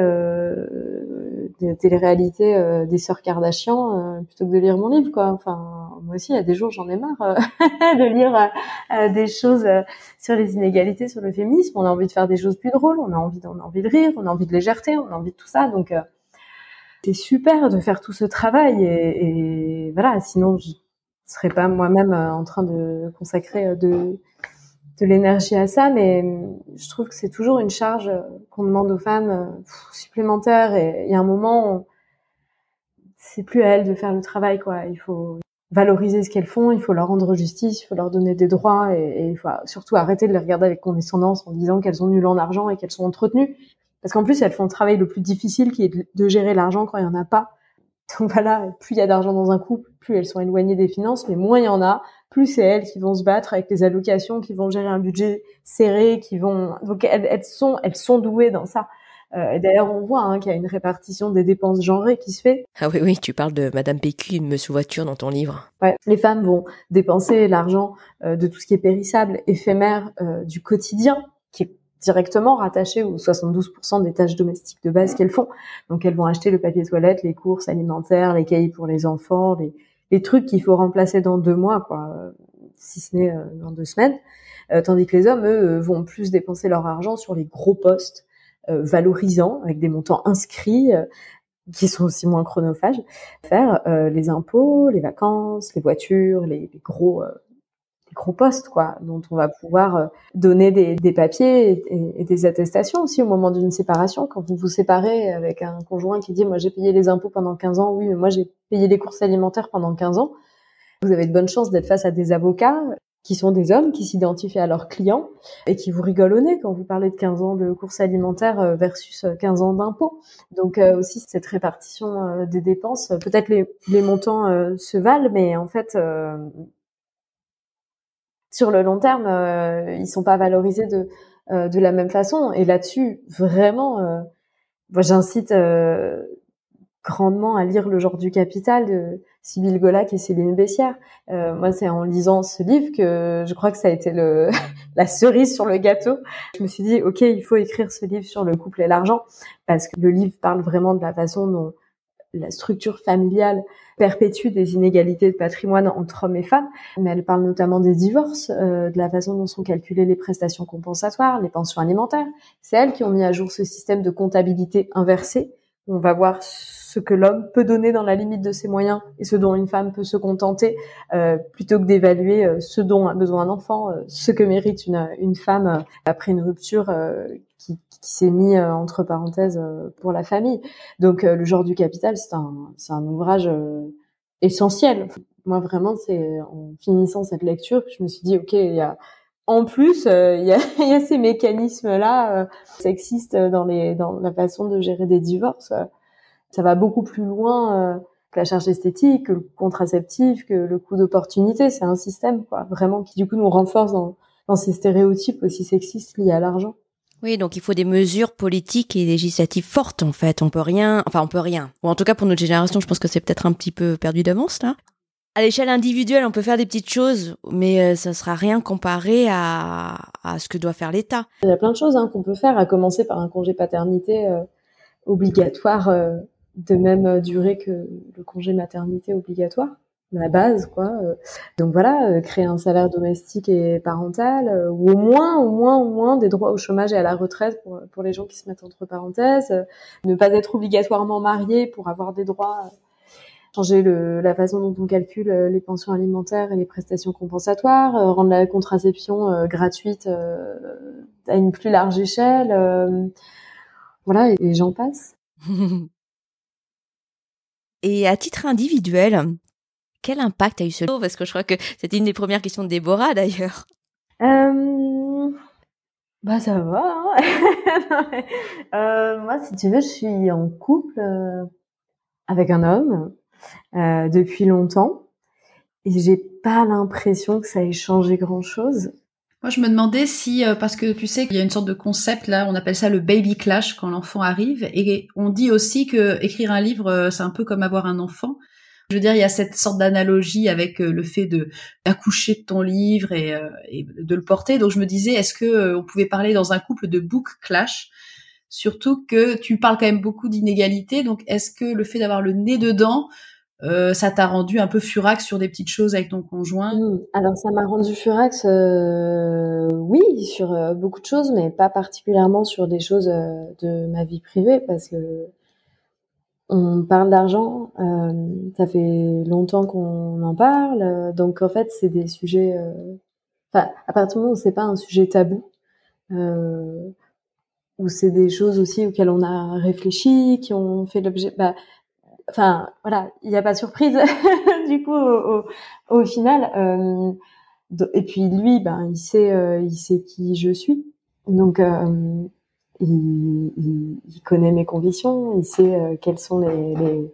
euh, des téléréalités euh, des sœurs Kardashian euh, plutôt que de lire mon livre, quoi. Enfin, moi aussi, il y a des jours, j'en ai marre euh, de lire euh, des choses euh, sur les inégalités, sur le féminisme. On a envie de faire des choses plus drôles, on a envie, de, on a envie de rire, on a envie de légèreté, on a envie de tout ça. Donc, euh, c'est super de faire tout ce travail. Et, et voilà, sinon, je serais pas moi-même euh, en train de consacrer euh, de de l'énergie à ça, mais je trouve que c'est toujours une charge qu'on demande aux femmes euh, supplémentaire. Et il y a un moment, on, c'est plus à elles de faire le travail, quoi. Il faut valoriser ce qu'elles font, il faut leur rendre justice, il faut leur donner des droits, et, et il faut surtout arrêter de les regarder avec condescendance en disant qu'elles ont nul en argent et qu'elles sont entretenues. Parce qu'en plus, elles font le travail le plus difficile, qui est de gérer l'argent quand il y en a pas. Donc voilà, plus il y a d'argent dans un couple, plus elles sont éloignées des finances, mais moins il y en a, plus c'est elles qui vont se battre avec les allocations, qui vont gérer un budget serré, qui vont, donc elles, elles sont, elles sont douées dans ça. Euh, et d'ailleurs, on voit hein, qu'il y a une répartition des dépenses genrées qui se fait. Ah oui, oui, tu parles de Madame P Q et de Monsieur Voiture dans ton livre. Ouais, les femmes vont dépenser l'argent euh, de tout ce qui est périssable, éphémère, euh, du quotidien, qui est directement rattachées aux soixante-douze pour cent des tâches domestiques de base qu'elles font. Donc elles vont acheter le papier toilette, les courses alimentaires, les cahiers pour les enfants, les, les trucs qu'il faut remplacer dans deux mois, quoi, si ce n'est euh, dans deux semaines. Euh, tandis que les hommes, eux, vont plus dépenser leur argent sur les gros postes euh, valorisants, avec des montants inscrits, euh, qui sont aussi moins chronophages. Faire euh, les impôts, les vacances, les voitures, les, les gros... Euh, gros postes, quoi, dont on va pouvoir euh, donner des, des papiers et, et, et des attestations aussi au moment d'une séparation. Quand vous vous séparez avec un conjoint qui dit « moi j'ai payé les impôts pendant quinze ans », oui, mais moi j'ai payé les courses alimentaires pendant quinze ans, vous avez de bonnes chances d'être face à des avocats qui sont des hommes qui s'identifient à leurs clients et qui vous rigolent au nez quand vous parlez de quinze ans de courses alimentaires versus quinze ans d'impôts. Donc euh, aussi cette répartition euh, des dépenses, peut-être les, les montants euh, se valent, mais en fait... Euh, sur le long terme, euh, ils sont pas valorisés de euh, de la même façon. Et là-dessus, vraiment, euh, moi, j'incite euh, grandement à lire Le genre du capital de Sybille Golac et Céline Bessières. Euh, moi, c'est en lisant ce livre que je crois que ça a été le la cerise sur le gâteau. Je me suis dit, ok, il faut écrire ce livre sur le couple et l'argent, parce que le livre parle vraiment de la façon dont la structure familiale perpétue des inégalités de patrimoine entre hommes et femmes, mais elle parle notamment des divorces, euh, de la façon dont sont calculées les prestations compensatoires, les pensions alimentaires. C'est elles qui ont mis à jour ce système de comptabilité inversée. On va voir ce que l'homme peut donner dans la limite de ses moyens et ce dont une femme peut se contenter, euh, plutôt que d'évaluer euh, ce dont a besoin un enfant, euh, ce que mérite une, une femme euh, après une rupture euh, qui, qui s'est mis euh, entre parenthèses euh, pour la famille. Donc euh, Le genre du capital, c'est un, c'est un ouvrage euh, essentiel. Moi vraiment, c'est en finissant cette lecture que je me suis dit, ok, il y a en plus, euh, il y a, il y a ces mécanismes-là euh, sexistes dans les dans la façon de gérer des divorces. Euh, ça va beaucoup plus loin euh, que la charge esthétique, que le contraceptif, que le coût d'opportunité. C'est un système, quoi, vraiment qui du coup nous renforce dans, dans ces stéréotypes aussi sexistes liés à l'argent. Oui, donc il faut des mesures politiques et législatives fortes, en fait. On peut rien, enfin on peut rien. Ou en tout cas pour notre génération, je pense que c'est peut-être un petit peu perdu d'avance là. À l'échelle individuelle, on peut faire des petites choses, mais euh, ça sera rien comparé à, à ce que doit faire l'État. Il y a plein de choses hein, qu'on peut faire, à commencer par un congé paternité euh, obligatoire euh, de même durée que le congé maternité obligatoire, la base quoi. Euh. Donc voilà, euh, créer un salaire domestique et parental, euh, ou au moins, au moins, au moins des droits au chômage et à la retraite pour pour les gens qui se mettent entre parenthèses, euh, ne pas être obligatoirement marié pour avoir des droits. Euh, changer le, la façon dont on calcule les pensions alimentaires et les prestations compensatoires, euh, rendre la contraception euh, gratuite euh, à une plus large échelle, euh, voilà, et, et j'en passe. Et à titre individuel, quel impact a eu ce livre ? Parce que je crois que c'était une des premières questions de Déborah d'ailleurs. Euh... Bah ça va. Hein. euh, moi, si tu veux, je suis en couple euh, avec un homme. Euh, depuis longtemps et j'ai pas l'impression que ça ait changé grand chose. Moi, je me demandais si, euh, parce que tu sais qu'il y a une sorte de concept là, on appelle ça le baby clash quand l'enfant arrive, et on dit aussi que écrire un livre, euh, c'est un peu comme avoir un enfant. Je veux dire, il y a cette sorte d'analogie avec euh, le fait de d'accoucher de ton livre et, euh, et de le porter. Donc je me disais, est-ce que euh, on pouvait parler dans un couple de book clash? Surtout que tu parles quand même beaucoup d'inégalités, donc est-ce que le fait d'avoir le nez dedans, Euh, ça t'a rendu un peu furax sur des petites choses avec ton conjoint? Mmh. Alors ça m'a rendu furax, euh, oui, sur euh, beaucoup de choses, mais pas particulièrement sur des choses euh, de ma vie privée, parce que on parle d'argent, euh, ça fait longtemps qu'on en parle, euh, donc en fait c'est des sujets, euh, enfin à partir du moment où c'est pas un sujet tabou, euh, où c'est des choses aussi auxquelles on a réfléchi, qui ont fait l'objet, bah enfin voilà, il n'y a pas de surprise du coup au, au, au final. Euh, et puis lui, ben il sait, euh, il sait qui je suis, donc euh, il, il, il connaît mes convictions, il sait euh, quelles sont les, les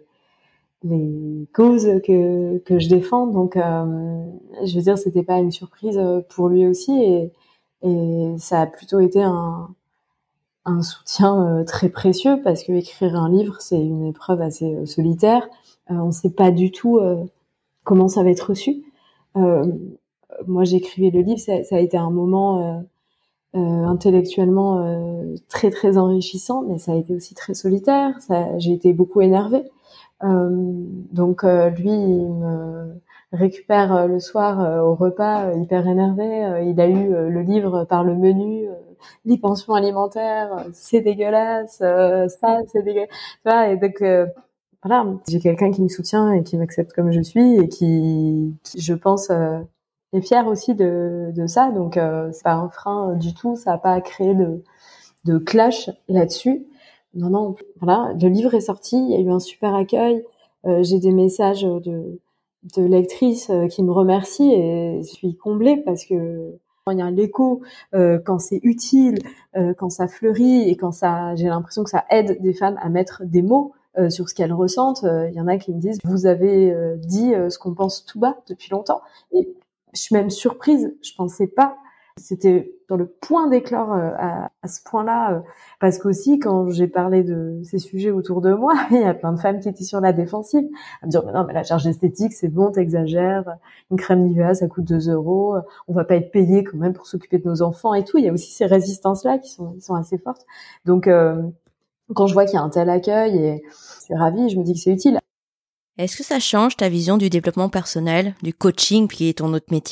les causes que que je défends. Donc euh, je veux dire, c'était pas une surprise pour lui aussi, et et ça a plutôt été un un soutien euh, très précieux, parce que écrire un livre, c'est une épreuve assez euh, solitaire. Euh, on ne sait pas du tout euh, comment ça va être reçu. Euh, moi, j'écrivais le livre, ça, ça a été un moment euh, euh, intellectuellement euh, très très enrichissant, mais ça a été aussi très solitaire. Ça, j'ai été beaucoup énervée. Euh, donc euh, lui, il me récupère euh, le soir euh, au repas euh, hyper énervé. Euh, il a eu euh, le livre par le menu. Euh, les pensions alimentaires, euh, c'est dégueulasse. Euh, ça, c'est dégueulasse. Tu vois, et donc euh, voilà, j'ai quelqu'un qui me soutient et qui m'accepte comme je suis, et qui, qui je pense, euh, est fier aussi de, de ça. Donc euh, c'est pas un frein du tout. Ça a pas créé de, de clash là-dessus. Non, non, voilà, le livre est sorti, il y a eu un super accueil, euh, j'ai des messages de, de lectrices euh, qui me remercient, et je suis comblée, parce que quand il y a l'écho, euh, quand c'est utile, euh, quand ça fleurit, et quand ça, j'ai l'impression que ça aide des femmes à mettre des mots euh, sur ce qu'elles ressentent. Euh, il y en a qui me disent, vous avez euh, dit euh, ce qu'on pense tout bas depuis longtemps, et je suis même surprise, je pensais pas. C'était sur le point d'éclore euh, à, à ce point-là, euh, parce qu'aussi, quand j'ai parlé de ces sujets autour de moi, il y a plein de femmes qui étaient sur la défensive, à me dire, mais non, mais la charge esthétique, c'est bon, t'exagères, une crème Nivea, ça coûte deux euros, on va pas être payé quand même pour s'occuper de nos enfants et tout. Il y a aussi ces résistances-là qui sont, qui sont assez fortes. Donc, euh, quand je vois qu'il y a un tel accueil, et je suis ravie, je me dis que c'est utile. Est-ce que ça change ta vision du développement personnel, du coaching, qui est ton autre métier ?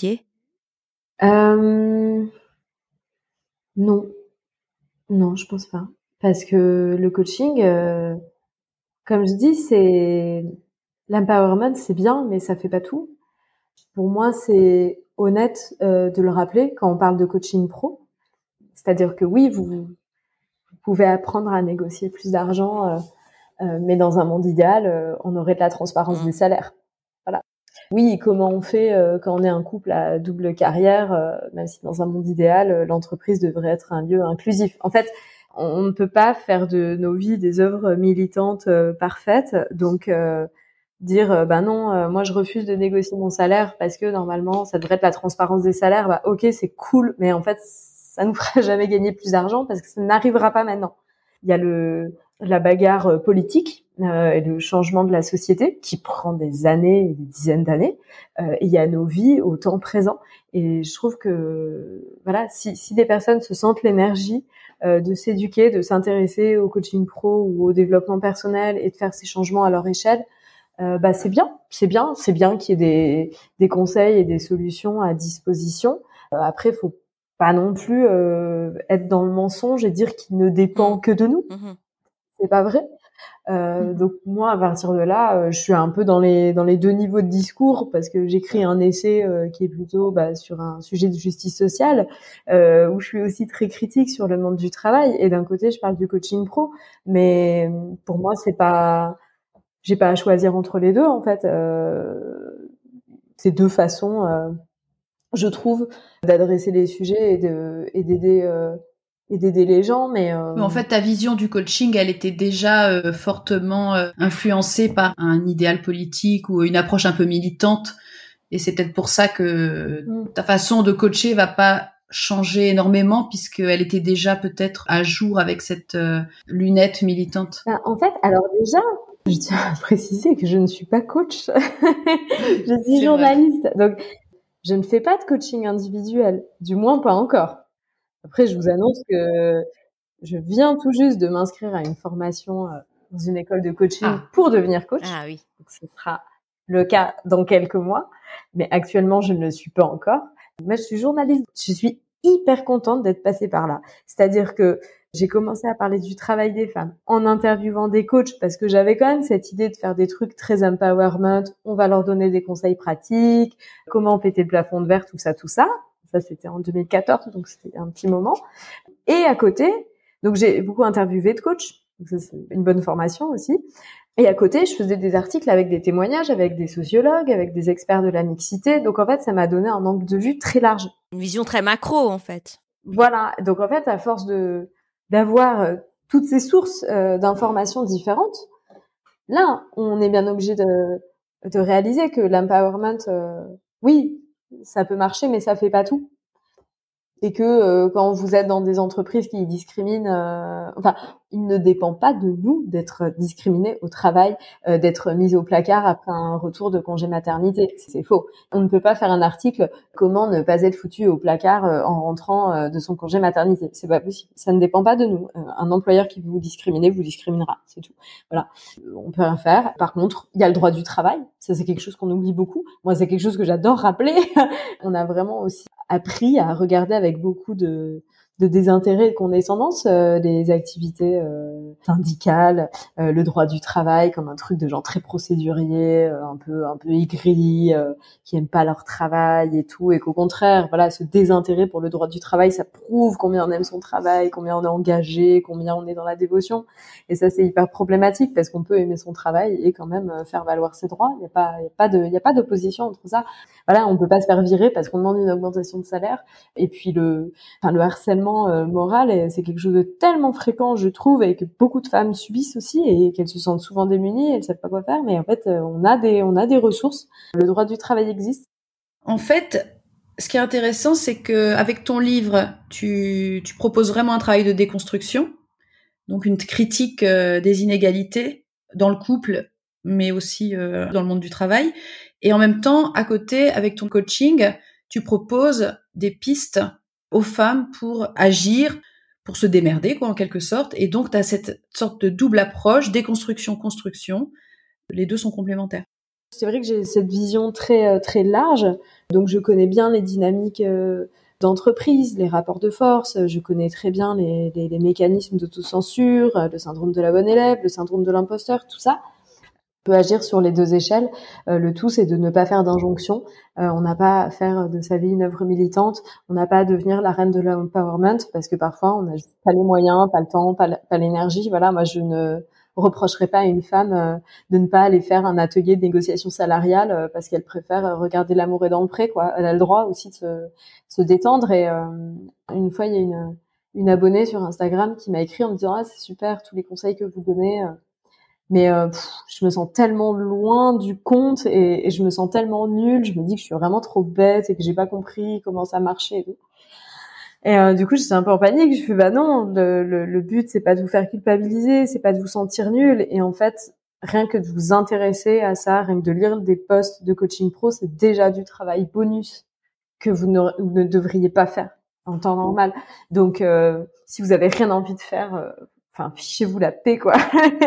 Euh... Non. Non, je pense pas. Parce que le coaching, euh, comme je dis, c'est l'empowerment, c'est bien, mais ça fait pas tout. Pour moi, c'est honnête euh, de le rappeler quand on parle de coaching pro. C'est-à-dire que oui, vous, vous pouvez apprendre à négocier plus d'argent, euh, euh, mais dans un monde idéal, euh, on aurait de la transparence des salaires. Voilà. Oui, comment on fait euh, quand on est un couple à double carrière, euh, même si dans un monde idéal, euh, l'entreprise devrait être un lieu inclusif. En fait, on ne peut pas faire de nos vies des œuvres militantes euh, parfaites. Donc, euh, dire, euh, bah non, euh, moi je refuse de négocier mon salaire parce que normalement, ça devrait être la transparence des salaires. Bah ok, c'est cool, mais en fait, ça nous fera jamais gagner plus d'argent, parce que ça n'arrivera pas maintenant. Il y a le la bagarre politique euh, et le changement de la société qui prend des années, des dizaines d'années. Euh, et il y a nos vies au temps présent. Et je trouve que voilà, si, si des personnes se sentent l'énergie euh, de s'éduquer, de s'intéresser au coaching pro ou au développement personnel et de faire ces changements à leur échelle, euh, bah c'est bien, c'est bien, c'est bien qu'il y ait des, des conseils et des solutions à disposition. Euh, après, faut pas non plus euh, être dans le mensonge et dire qu'il ne dépend Mmh. que de nous. Mmh. C'est pas vrai. Euh, Mhm. donc moi, à partir de là, euh, je suis un peu dans les dans les deux niveaux de discours parce que j'écris un essai euh, qui est plutôt bah, sur un sujet de justice sociale, euh, où je suis aussi très critique sur le monde du travail. Et d'un côté, je parle du coaching pro, mais pour moi, c'est pas, j'ai pas à choisir entre les deux en fait. Euh, c'est deux façons, euh, je trouve, d'adresser les sujets et de et d'aider euh, et d'aider les gens, mais euh... En fait, ta vision du coaching, elle était déjà euh, fortement euh, influencée par un idéal politique ou une approche un peu militante. Et c'est peut-être pour ça que mm. ta façon de coacher va pas changer énormément puisqu'elle était déjà peut-être à jour avec cette euh, lunette militante. En fait, alors déjà, je tiens à préciser que je ne suis pas coach. Je suis C'est journaliste. Vrai. Donc, je ne fais pas de coaching individuel. Du moins, pas encore. Après, je vous annonce que je viens tout juste de m'inscrire à une formation dans une école de coaching ah. pour devenir coach. Ah oui. Donc, ce sera le cas dans quelques mois. Mais actuellement, je ne le suis pas encore. Moi, je suis journaliste. Je suis hyper contente d'être passée par là. C'est-à-dire que j'ai commencé à parler du travail des femmes en interviewant des coachs parce que j'avais quand même cette idée de faire des trucs très empowerment. On va leur donner des conseils pratiques, comment péter le plafond de verre, tout ça, tout ça. Ça, c'était en deux mille quatorze, donc c'était un petit moment. Et à côté, donc j'ai beaucoup interviewé de coachs. Donc ça, c'est une bonne formation aussi. Et à côté, je faisais des articles avec des témoignages, avec des sociologues, avec des experts de la mixité. Donc en fait, ça m'a donné un angle de vue très large. Une vision très macro, en fait. Voilà. Donc en fait, à force de d'avoir euh, toutes ces sources euh, d'informations différentes, là, on est bien obligé de de réaliser que l'empowerment, euh, oui, ça peut marcher, mais ça fait pas tout. Et que euh, quand vous êtes dans des entreprises qui discriminent, euh, enfin, il ne dépend pas de nous d'être discriminés au travail, euh, d'être mis au placard après un retour de congé maternité. C'est faux. On ne peut pas faire un article comment ne pas être foutu au placard euh, en rentrant euh, de son congé maternité. C'est pas possible. Ça ne dépend pas de nous. Euh, un employeur qui veut vous discriminer vous discriminera. C'est tout. Voilà. On peut rien faire. Par contre, il y a le droit du travail. Ça, c'est quelque chose qu'on oublie beaucoup. Moi, c'est quelque chose que j'adore rappeler. On a vraiment aussi appris à regarder avec beaucoup de, de désintérêt et de condescendance euh, les activités euh, syndicales, euh, le droit du travail comme un truc de gens très procéduriers, euh, un peu un peu aigris, euh, qui aiment pas leur travail et tout, et qu'au contraire, voilà, ce désintérêt pour le droit du travail, ça prouve combien on aime son travail, combien on est engagé, combien on est dans la dévotion. Et ça, c'est hyper problématique parce qu'on peut aimer son travail et quand même faire valoir ses droits. Il y a pas, il y a pas de, il y a pas d'opposition entre ça. Voilà, on peut pas se faire virer parce qu'on demande une augmentation de salaire. Et puis le, enfin le harcèlement euh, moral, c'est quelque chose de tellement fréquent, je trouve, et que beaucoup de femmes subissent aussi et qu'elles se sentent souvent démunies, elles savent pas quoi faire. Mais en fait, on a des, on a des ressources. Le droit du travail existe. En fait, ce qui est intéressant, c'est que avec ton livre, tu, tu proposes vraiment un travail de déconstruction, donc une critique euh, des inégalités dans le couple, mais aussi euh, dans le monde du travail. Et en même temps, à côté, avec ton coaching, tu proposes des pistes aux femmes pour agir, pour se démerder, quoi, en quelque sorte. Et donc, tu as cette sorte de double approche, déconstruction-construction. Les deux sont complémentaires. C'est vrai que j'ai cette vision très très large. Donc, je connais bien les dynamiques euh, d'entreprise, les rapports de force. Je connais très bien les, les, les mécanismes d'autocensure, le syndrome de la bonne élève, le syndrome de l'imposteur, tout ça. On peut agir sur les deux échelles. Euh, le tout, c'est de ne pas faire d'injonction. Euh, on n'a pas à faire de sa vie une œuvre militante. On n'a pas à devenir la reine de l'empowerment parce que parfois, on n'a pas les moyens, pas le temps, pas, pas l'énergie. Voilà, moi, je ne reprocherais pas à une femme euh, de ne pas aller faire un atelier de négociation salariale euh, parce qu'elle préfère regarder L'amour est dans le pré, quoi. Elle a le droit aussi de se, se détendre. Et euh, une fois, il y a une, une abonnée sur Instagram qui m'a écrit en me disant « Ah, c'est super, tous les conseils que vous donnez. Euh, » Mais euh, pff, je me sens tellement loin du compte et, et je me sens tellement nulle. Je me dis que je suis vraiment trop bête et que j'ai pas compris comment ça marchait et tout. Et euh, du coup, j'étais un peu en panique. Je fais bah non, le, le, le but c'est pas de vous faire culpabiliser, c'est pas de vous sentir nul. Et en fait, rien que de vous intéresser à ça, rien que de lire des posts de coaching pro, c'est déjà du travail bonus que vous ne, vous ne devriez pas faire en temps normal. Donc, euh, si vous avez rien envie de faire, euh, enfin, fichez-vous la paix, quoi.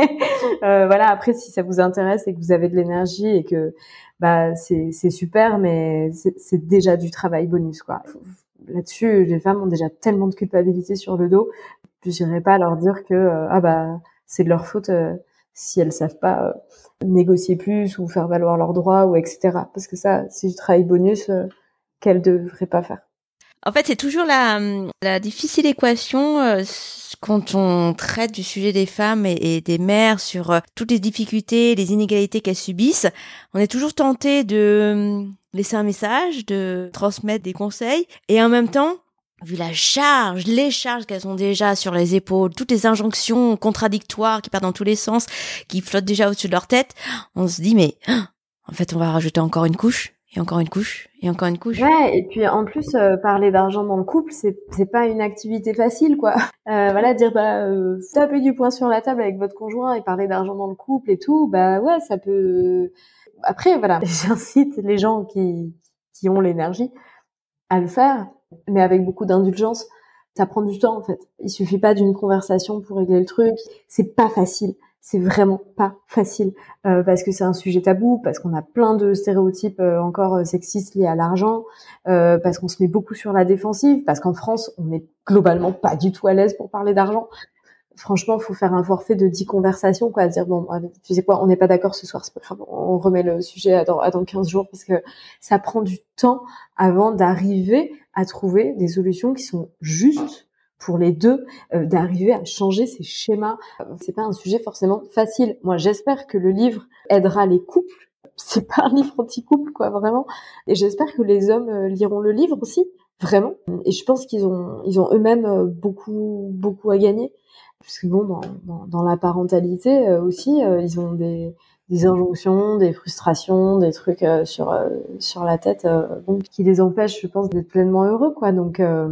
euh, voilà. Après, si ça vous intéresse et que vous avez de l'énergie et que, bah, c'est, c'est super, mais c'est, c'est déjà du travail bonus, quoi. Là-dessus, les femmes ont déjà tellement de culpabilité sur le dos. Je n'irai pas leur dire que, euh, ah bah, c'est de leur faute euh, si elles savent pas euh, négocier plus ou faire valoir leurs droits ou et cetera. Parce que ça, c'est du travail bonus euh, qu'elles devraient pas faire. En fait, c'est toujours la, la difficile équation euh, quand on traite du sujet des femmes et, et des mères sur euh, toutes les difficultés, les inégalités qu'elles subissent. On est toujours tenté de laisser un message, de transmettre des conseils, et en même temps, vu la charge, les charges qu'elles ont déjà sur les épaules, toutes les injonctions contradictoires qui partent dans tous les sens, qui flottent déjà au-dessus de leur tête, on se dit mais en fait, on va rajouter encore une couche. Et encore une couche, et encore une couche. Ouais, et puis en plus, euh, parler d'argent dans le couple, c'est c'est pas une activité facile, quoi. Euh, voilà, dire bah euh, taper du poing sur la table avec votre conjoint et parler d'argent dans le couple et tout, bah ouais, ça peut. Après, voilà, j'incite les gens qui qui ont l'énergie à le faire, mais avec beaucoup d'indulgence. Ça prend du temps en fait. Il suffit pas d'une conversation pour régler le truc. C'est pas facile. C'est vraiment pas facile euh, parce que c'est un sujet tabou, parce qu'on a plein de stéréotypes euh, encore sexistes liés à l'argent, euh, parce qu'on se met beaucoup sur la défensive, parce qu'en France, on n'est globalement pas du tout à l'aise pour parler d'argent. Franchement, faut faire un forfait de dix conversations, quoi, à dire bon, tu sais quoi, on n'est pas d'accord ce soir, c'est pas grave, on remet le sujet à dans, à dans quinze jours, parce que ça prend du temps avant d'arriver à trouver des solutions qui sont justes pour les deux, euh, d'arriver à changer ces schémas. C'est pas un sujet forcément facile. Moi, j'espère que le livre aidera les couples. C'est pas un livre anti-couple, quoi, vraiment. Et j'espère que les hommes euh, liront le livre aussi, vraiment. Et je pense qu'ils ont, ils ont eux-mêmes euh, beaucoup, beaucoup à gagner. Parce que bon, dans, dans, dans la parentalité euh, aussi, euh, ils ont des, des injonctions, des frustrations, des trucs euh, sur euh, sur la tête, euh, donc qui les empêchent, je pense, d'être pleinement heureux, quoi. Donc euh,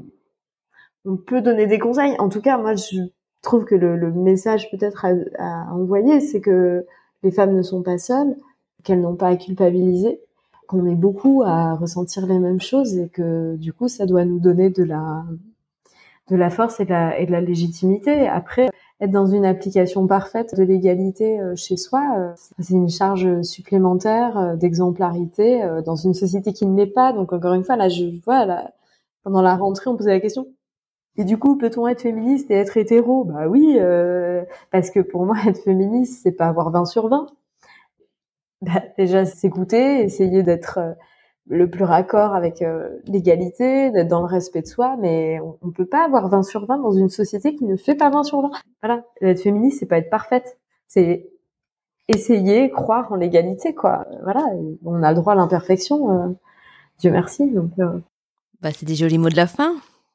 on peut donner des conseils. En tout cas, moi, je trouve que le, le message peut-être à, à envoyer, c'est que les femmes ne sont pas seules, qu'elles n'ont pas à culpabiliser, qu'on est beaucoup à ressentir les mêmes choses et que du coup, ça doit nous donner de la de la force et de la, et de la légitimité. Après, être dans une application parfaite de l'égalité euh, chez soi, euh, c'est une charge supplémentaire euh, d'exemplarité euh, dans une société qui ne l'est pas. Donc encore une fois, là, je vois, là, pendant la rentrée, on posait la question. Et du coup, peut-on être féministe et être hétéro ? Bah oui, euh, parce que pour moi, être féministe, c'est pas avoir vingt sur vingt. Bah, déjà, s'écouter, essayer d'être euh, le plus raccord avec euh, l'égalité, d'être dans le respect de soi, mais on, on peut pas avoir vingt sur vingt dans une société qui ne fait pas vingt sur vingt. Voilà, être féministe, c'est pas être parfaite, c'est essayer, croire en l'égalité, quoi. Voilà, on a le droit à l'imperfection, euh, Dieu merci. Donc, euh... bah, c'est des jolis mots de la fin.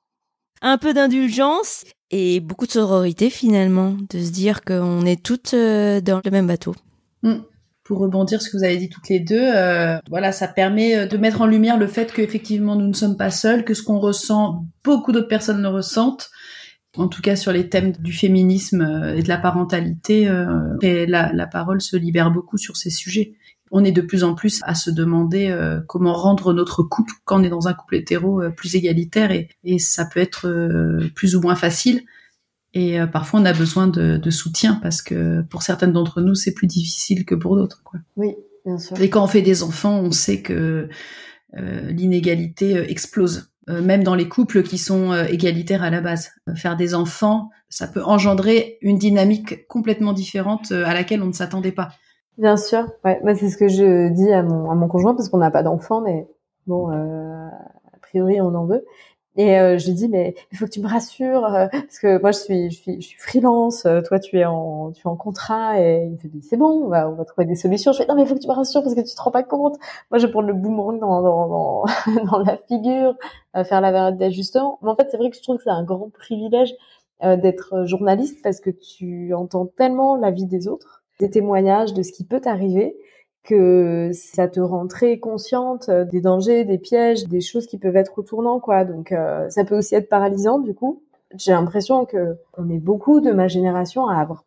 Un peu d'indulgence et beaucoup de sororité finalement, de se dire qu'on est toutes euh, dans le même bateau. Mmh. Pour rebondir sur ce que vous avez dit toutes les deux, euh, voilà, ça permet de mettre en lumière le fait qu'effectivement nous ne sommes pas seuls, que ce qu'on ressent, beaucoup d'autres personnes le ressentent. En tout cas sur les thèmes du féminisme et de la parentalité, euh, et la, la parole se libère beaucoup sur ces sujets. On est de plus en plus à se demander euh, comment rendre notre couple, quand on est dans un couple hétéro, euh, plus égalitaire, et, et ça peut être euh, plus ou moins facile. Et euh, parfois, on a besoin de, de soutien parce que pour certaines d'entre nous, c'est plus difficile que pour d'autres, quoi. Oui, bien sûr. Et quand on fait des enfants, on sait que euh, l'inégalité euh, explose. Euh, même dans les couples qui sont euh, égalitaires à la base. Euh, faire des enfants, ça peut engendrer une dynamique complètement différente euh, à laquelle on ne s'attendait pas. Bien sûr, ouais. Bah, c'est ce que je dis à mon, à mon conjoint parce qu'on n'a pas d'enfants, mais bon, euh, a priori, on en veut. Et euh, je lui dis mais il faut que tu me rassures euh, parce que moi je suis je suis je suis freelance, euh, toi tu es en tu es en contrat, et il me fait c'est bon, on va on va trouver des solutions. Je fais non mais il faut que tu me rassures parce que tu te rends pas compte. Moi je vais prendre le boomerang dans dans dans, dans la figure, euh, faire la variable d'ajustement. Mais en fait c'est vrai que je trouve que c'est un grand privilège euh, d'être journaliste parce que tu entends tellement la vie des autres, des témoignages de ce qui peut t'arriver, que ça te rend très consciente des dangers, des pièges, des choses qui peuvent être au tournant, quoi. Donc euh, ça peut aussi être paralysant, du coup. J'ai l'impression que on est beaucoup de ma génération à avoir peur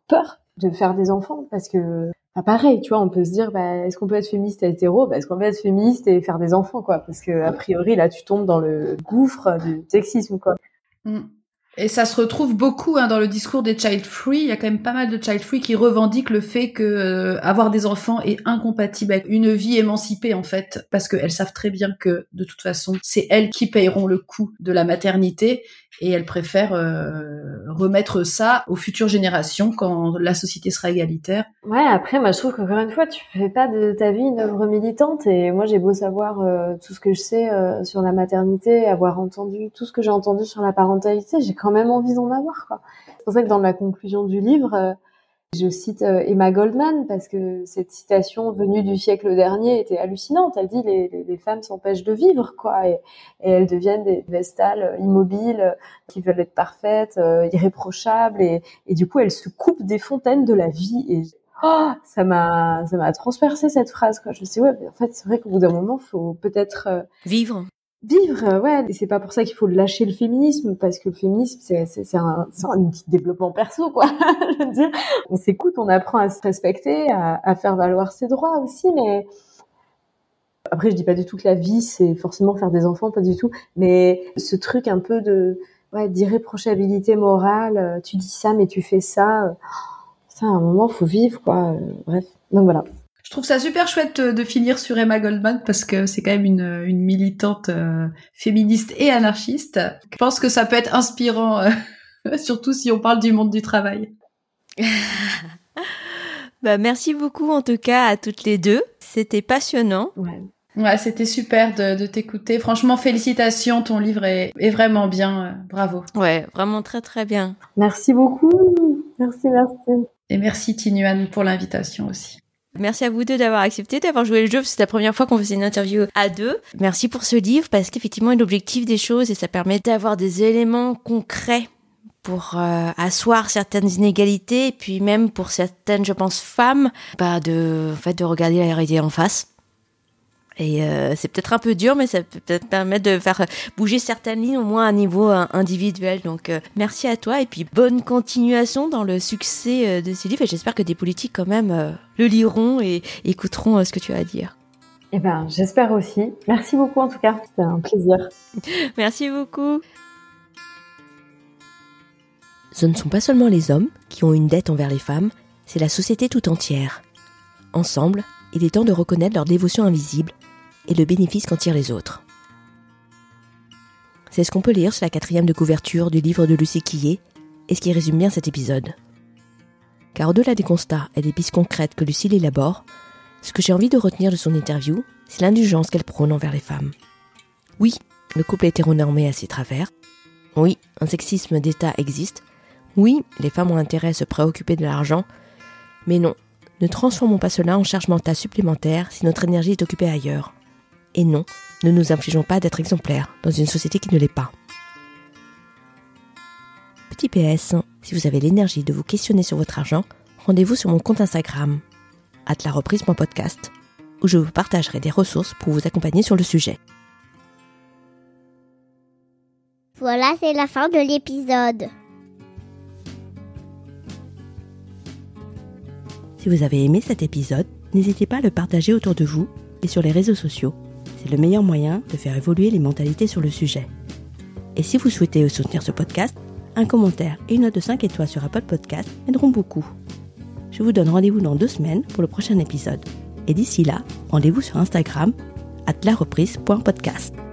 de faire des enfants, parce que bah, pareil, tu vois, on peut se dire, bah, est-ce qu'on peut être féministe et hétéro? Bah, est-ce qu'on peut être féministe et faire des enfants, quoi? Parce que a priori, là, tu tombes dans le gouffre du sexisme, quoi. Mm. Et ça se retrouve beaucoup hein, dans le discours des child free. Il y a quand même pas mal de child free qui revendiquent le fait que euh, avoir des enfants est incompatible avec une vie émancipée en fait, parce qu'elles savent très bien que de toute façon, c'est elles qui payeront le coût de la maternité et elles préfèrent euh, remettre ça aux futures générations quand la société sera égalitaire. Ouais, après, moi, je trouve qu'encore une fois, tu fais pas de ta vie une œuvre militante. Et moi, j'ai beau savoir euh, tout ce que je sais euh, sur la maternité, avoir entendu tout ce que j'ai entendu sur la parentalité, j'ai quand même envie d'en avoir, quoi. C'est pour ça que dans la conclusion du livre, euh, je cite euh, Emma Goldman, parce que cette citation venue du siècle dernier était hallucinante. Elle dit les, les, les femmes s'empêchent de vivre, quoi, et, et elles deviennent des vestales immobiles qui veulent être parfaites, euh, irréprochables, et, et du coup elles se coupent des fontaines de la vie. Et oh, ça m'a, ça m'a transpercé cette phrase, quoi. Je me suis dit, ouais, mais en fait c'est vrai qu'au bout d'un moment, faut peut-être euh, Vivre. Vivre, ouais, et c'est pas pour ça qu'il faut lâcher le féminisme, parce que le féminisme, c'est, c'est, c'est un, c'est un outil de développement perso, quoi. Je veux dire, on s'écoute, on apprend à se respecter, à, à faire valoir ses droits aussi, mais après, je dis pas du tout que la vie, c'est forcément faire des enfants, pas du tout, mais ce truc un peu de, ouais, d'irréprochabilité morale, tu dis ça, mais tu fais ça, ça, à un moment, faut vivre, quoi. Bref, donc voilà. Je trouve ça super chouette de finir sur Emma Goldman parce que c'est quand même une, une militante euh, féministe et anarchiste. Je pense que ça peut être inspirant, euh, surtout si on parle du monde du travail. Bah, merci beaucoup en tout cas à toutes les deux. C'était passionnant. Ouais. Ouais, c'était super de, de t'écouter. Franchement, félicitations, ton livre est, est vraiment bien. Euh, bravo. Ouais, vraiment très très bien. Merci beaucoup. Merci, merci. Et merci Tinuan pour l'invitation aussi. Merci à vous deux d'avoir accepté, d'avoir joué le jeu, parce que c'est la première fois qu'on faisait une interview à deux. Merci pour ce livre, parce qu'effectivement, il est l'objectif des choses et ça permet d'avoir des éléments concrets pour euh, asseoir certaines inégalités, et puis même pour certaines, je pense, femmes, bah de, en fait, de regarder la réalité en face. Et euh, c'est peut-être un peu dur, mais ça peut peut-être permettre de faire bouger certaines lignes, au moins à niveau euh, individuel. Donc, euh, merci à toi et puis bonne continuation dans le succès euh, de ce livre. Et j'espère que des politiques, quand même, euh, le liront et écouteront euh, ce que tu as à dire. Eh ben, j'espère aussi. Merci beaucoup, en tout cas. C'était un plaisir. Merci beaucoup. Ce ne sont pas seulement les hommes qui ont une dette envers les femmes, c'est la société tout entière. Ensemble, il est temps de reconnaître leur dévotion invisible et le bénéfice qu'en tirent les autres. C'est ce qu'on peut lire sur la quatrième de couverture du livre de Lucie Quillet, et ce qui résume bien cet épisode. Car au-delà des constats et des pistes concrètes que Lucie élabore, ce que j'ai envie de retenir de son interview, c'est l'indulgence qu'elle prône envers les femmes. Oui, le couple hétéronormé a ses travers. Oui, un sexisme d'État existe. Oui, les femmes ont intérêt à se préoccuper de l'argent. Mais non, ne transformons pas cela en charge mentale supplémentaire si notre énergie est occupée ailleurs. Et non, ne nous infligeons pas d'être exemplaires dans une société qui ne l'est pas. Petit P S, si vous avez l'énergie de vous questionner sur votre argent, rendez-vous sur mon compte Instagram, arobase la reprise point podcast, où je vous partagerai des ressources pour vous accompagner sur le sujet. Voilà, c'est la fin de l'épisode. Si vous avez aimé cet épisode, n'hésitez pas à le partager autour de vous et sur les réseaux sociaux. C'est le meilleur moyen de faire évoluer les mentalités sur le sujet. Et si vous souhaitez soutenir ce podcast, un commentaire et une note de cinq étoiles sur Apple Podcast m'aideront beaucoup. Je vous donne rendez-vous dans deux semaines pour le prochain épisode. Et d'ici là, rendez-vous sur Instagram, arobase la reprise point podcast.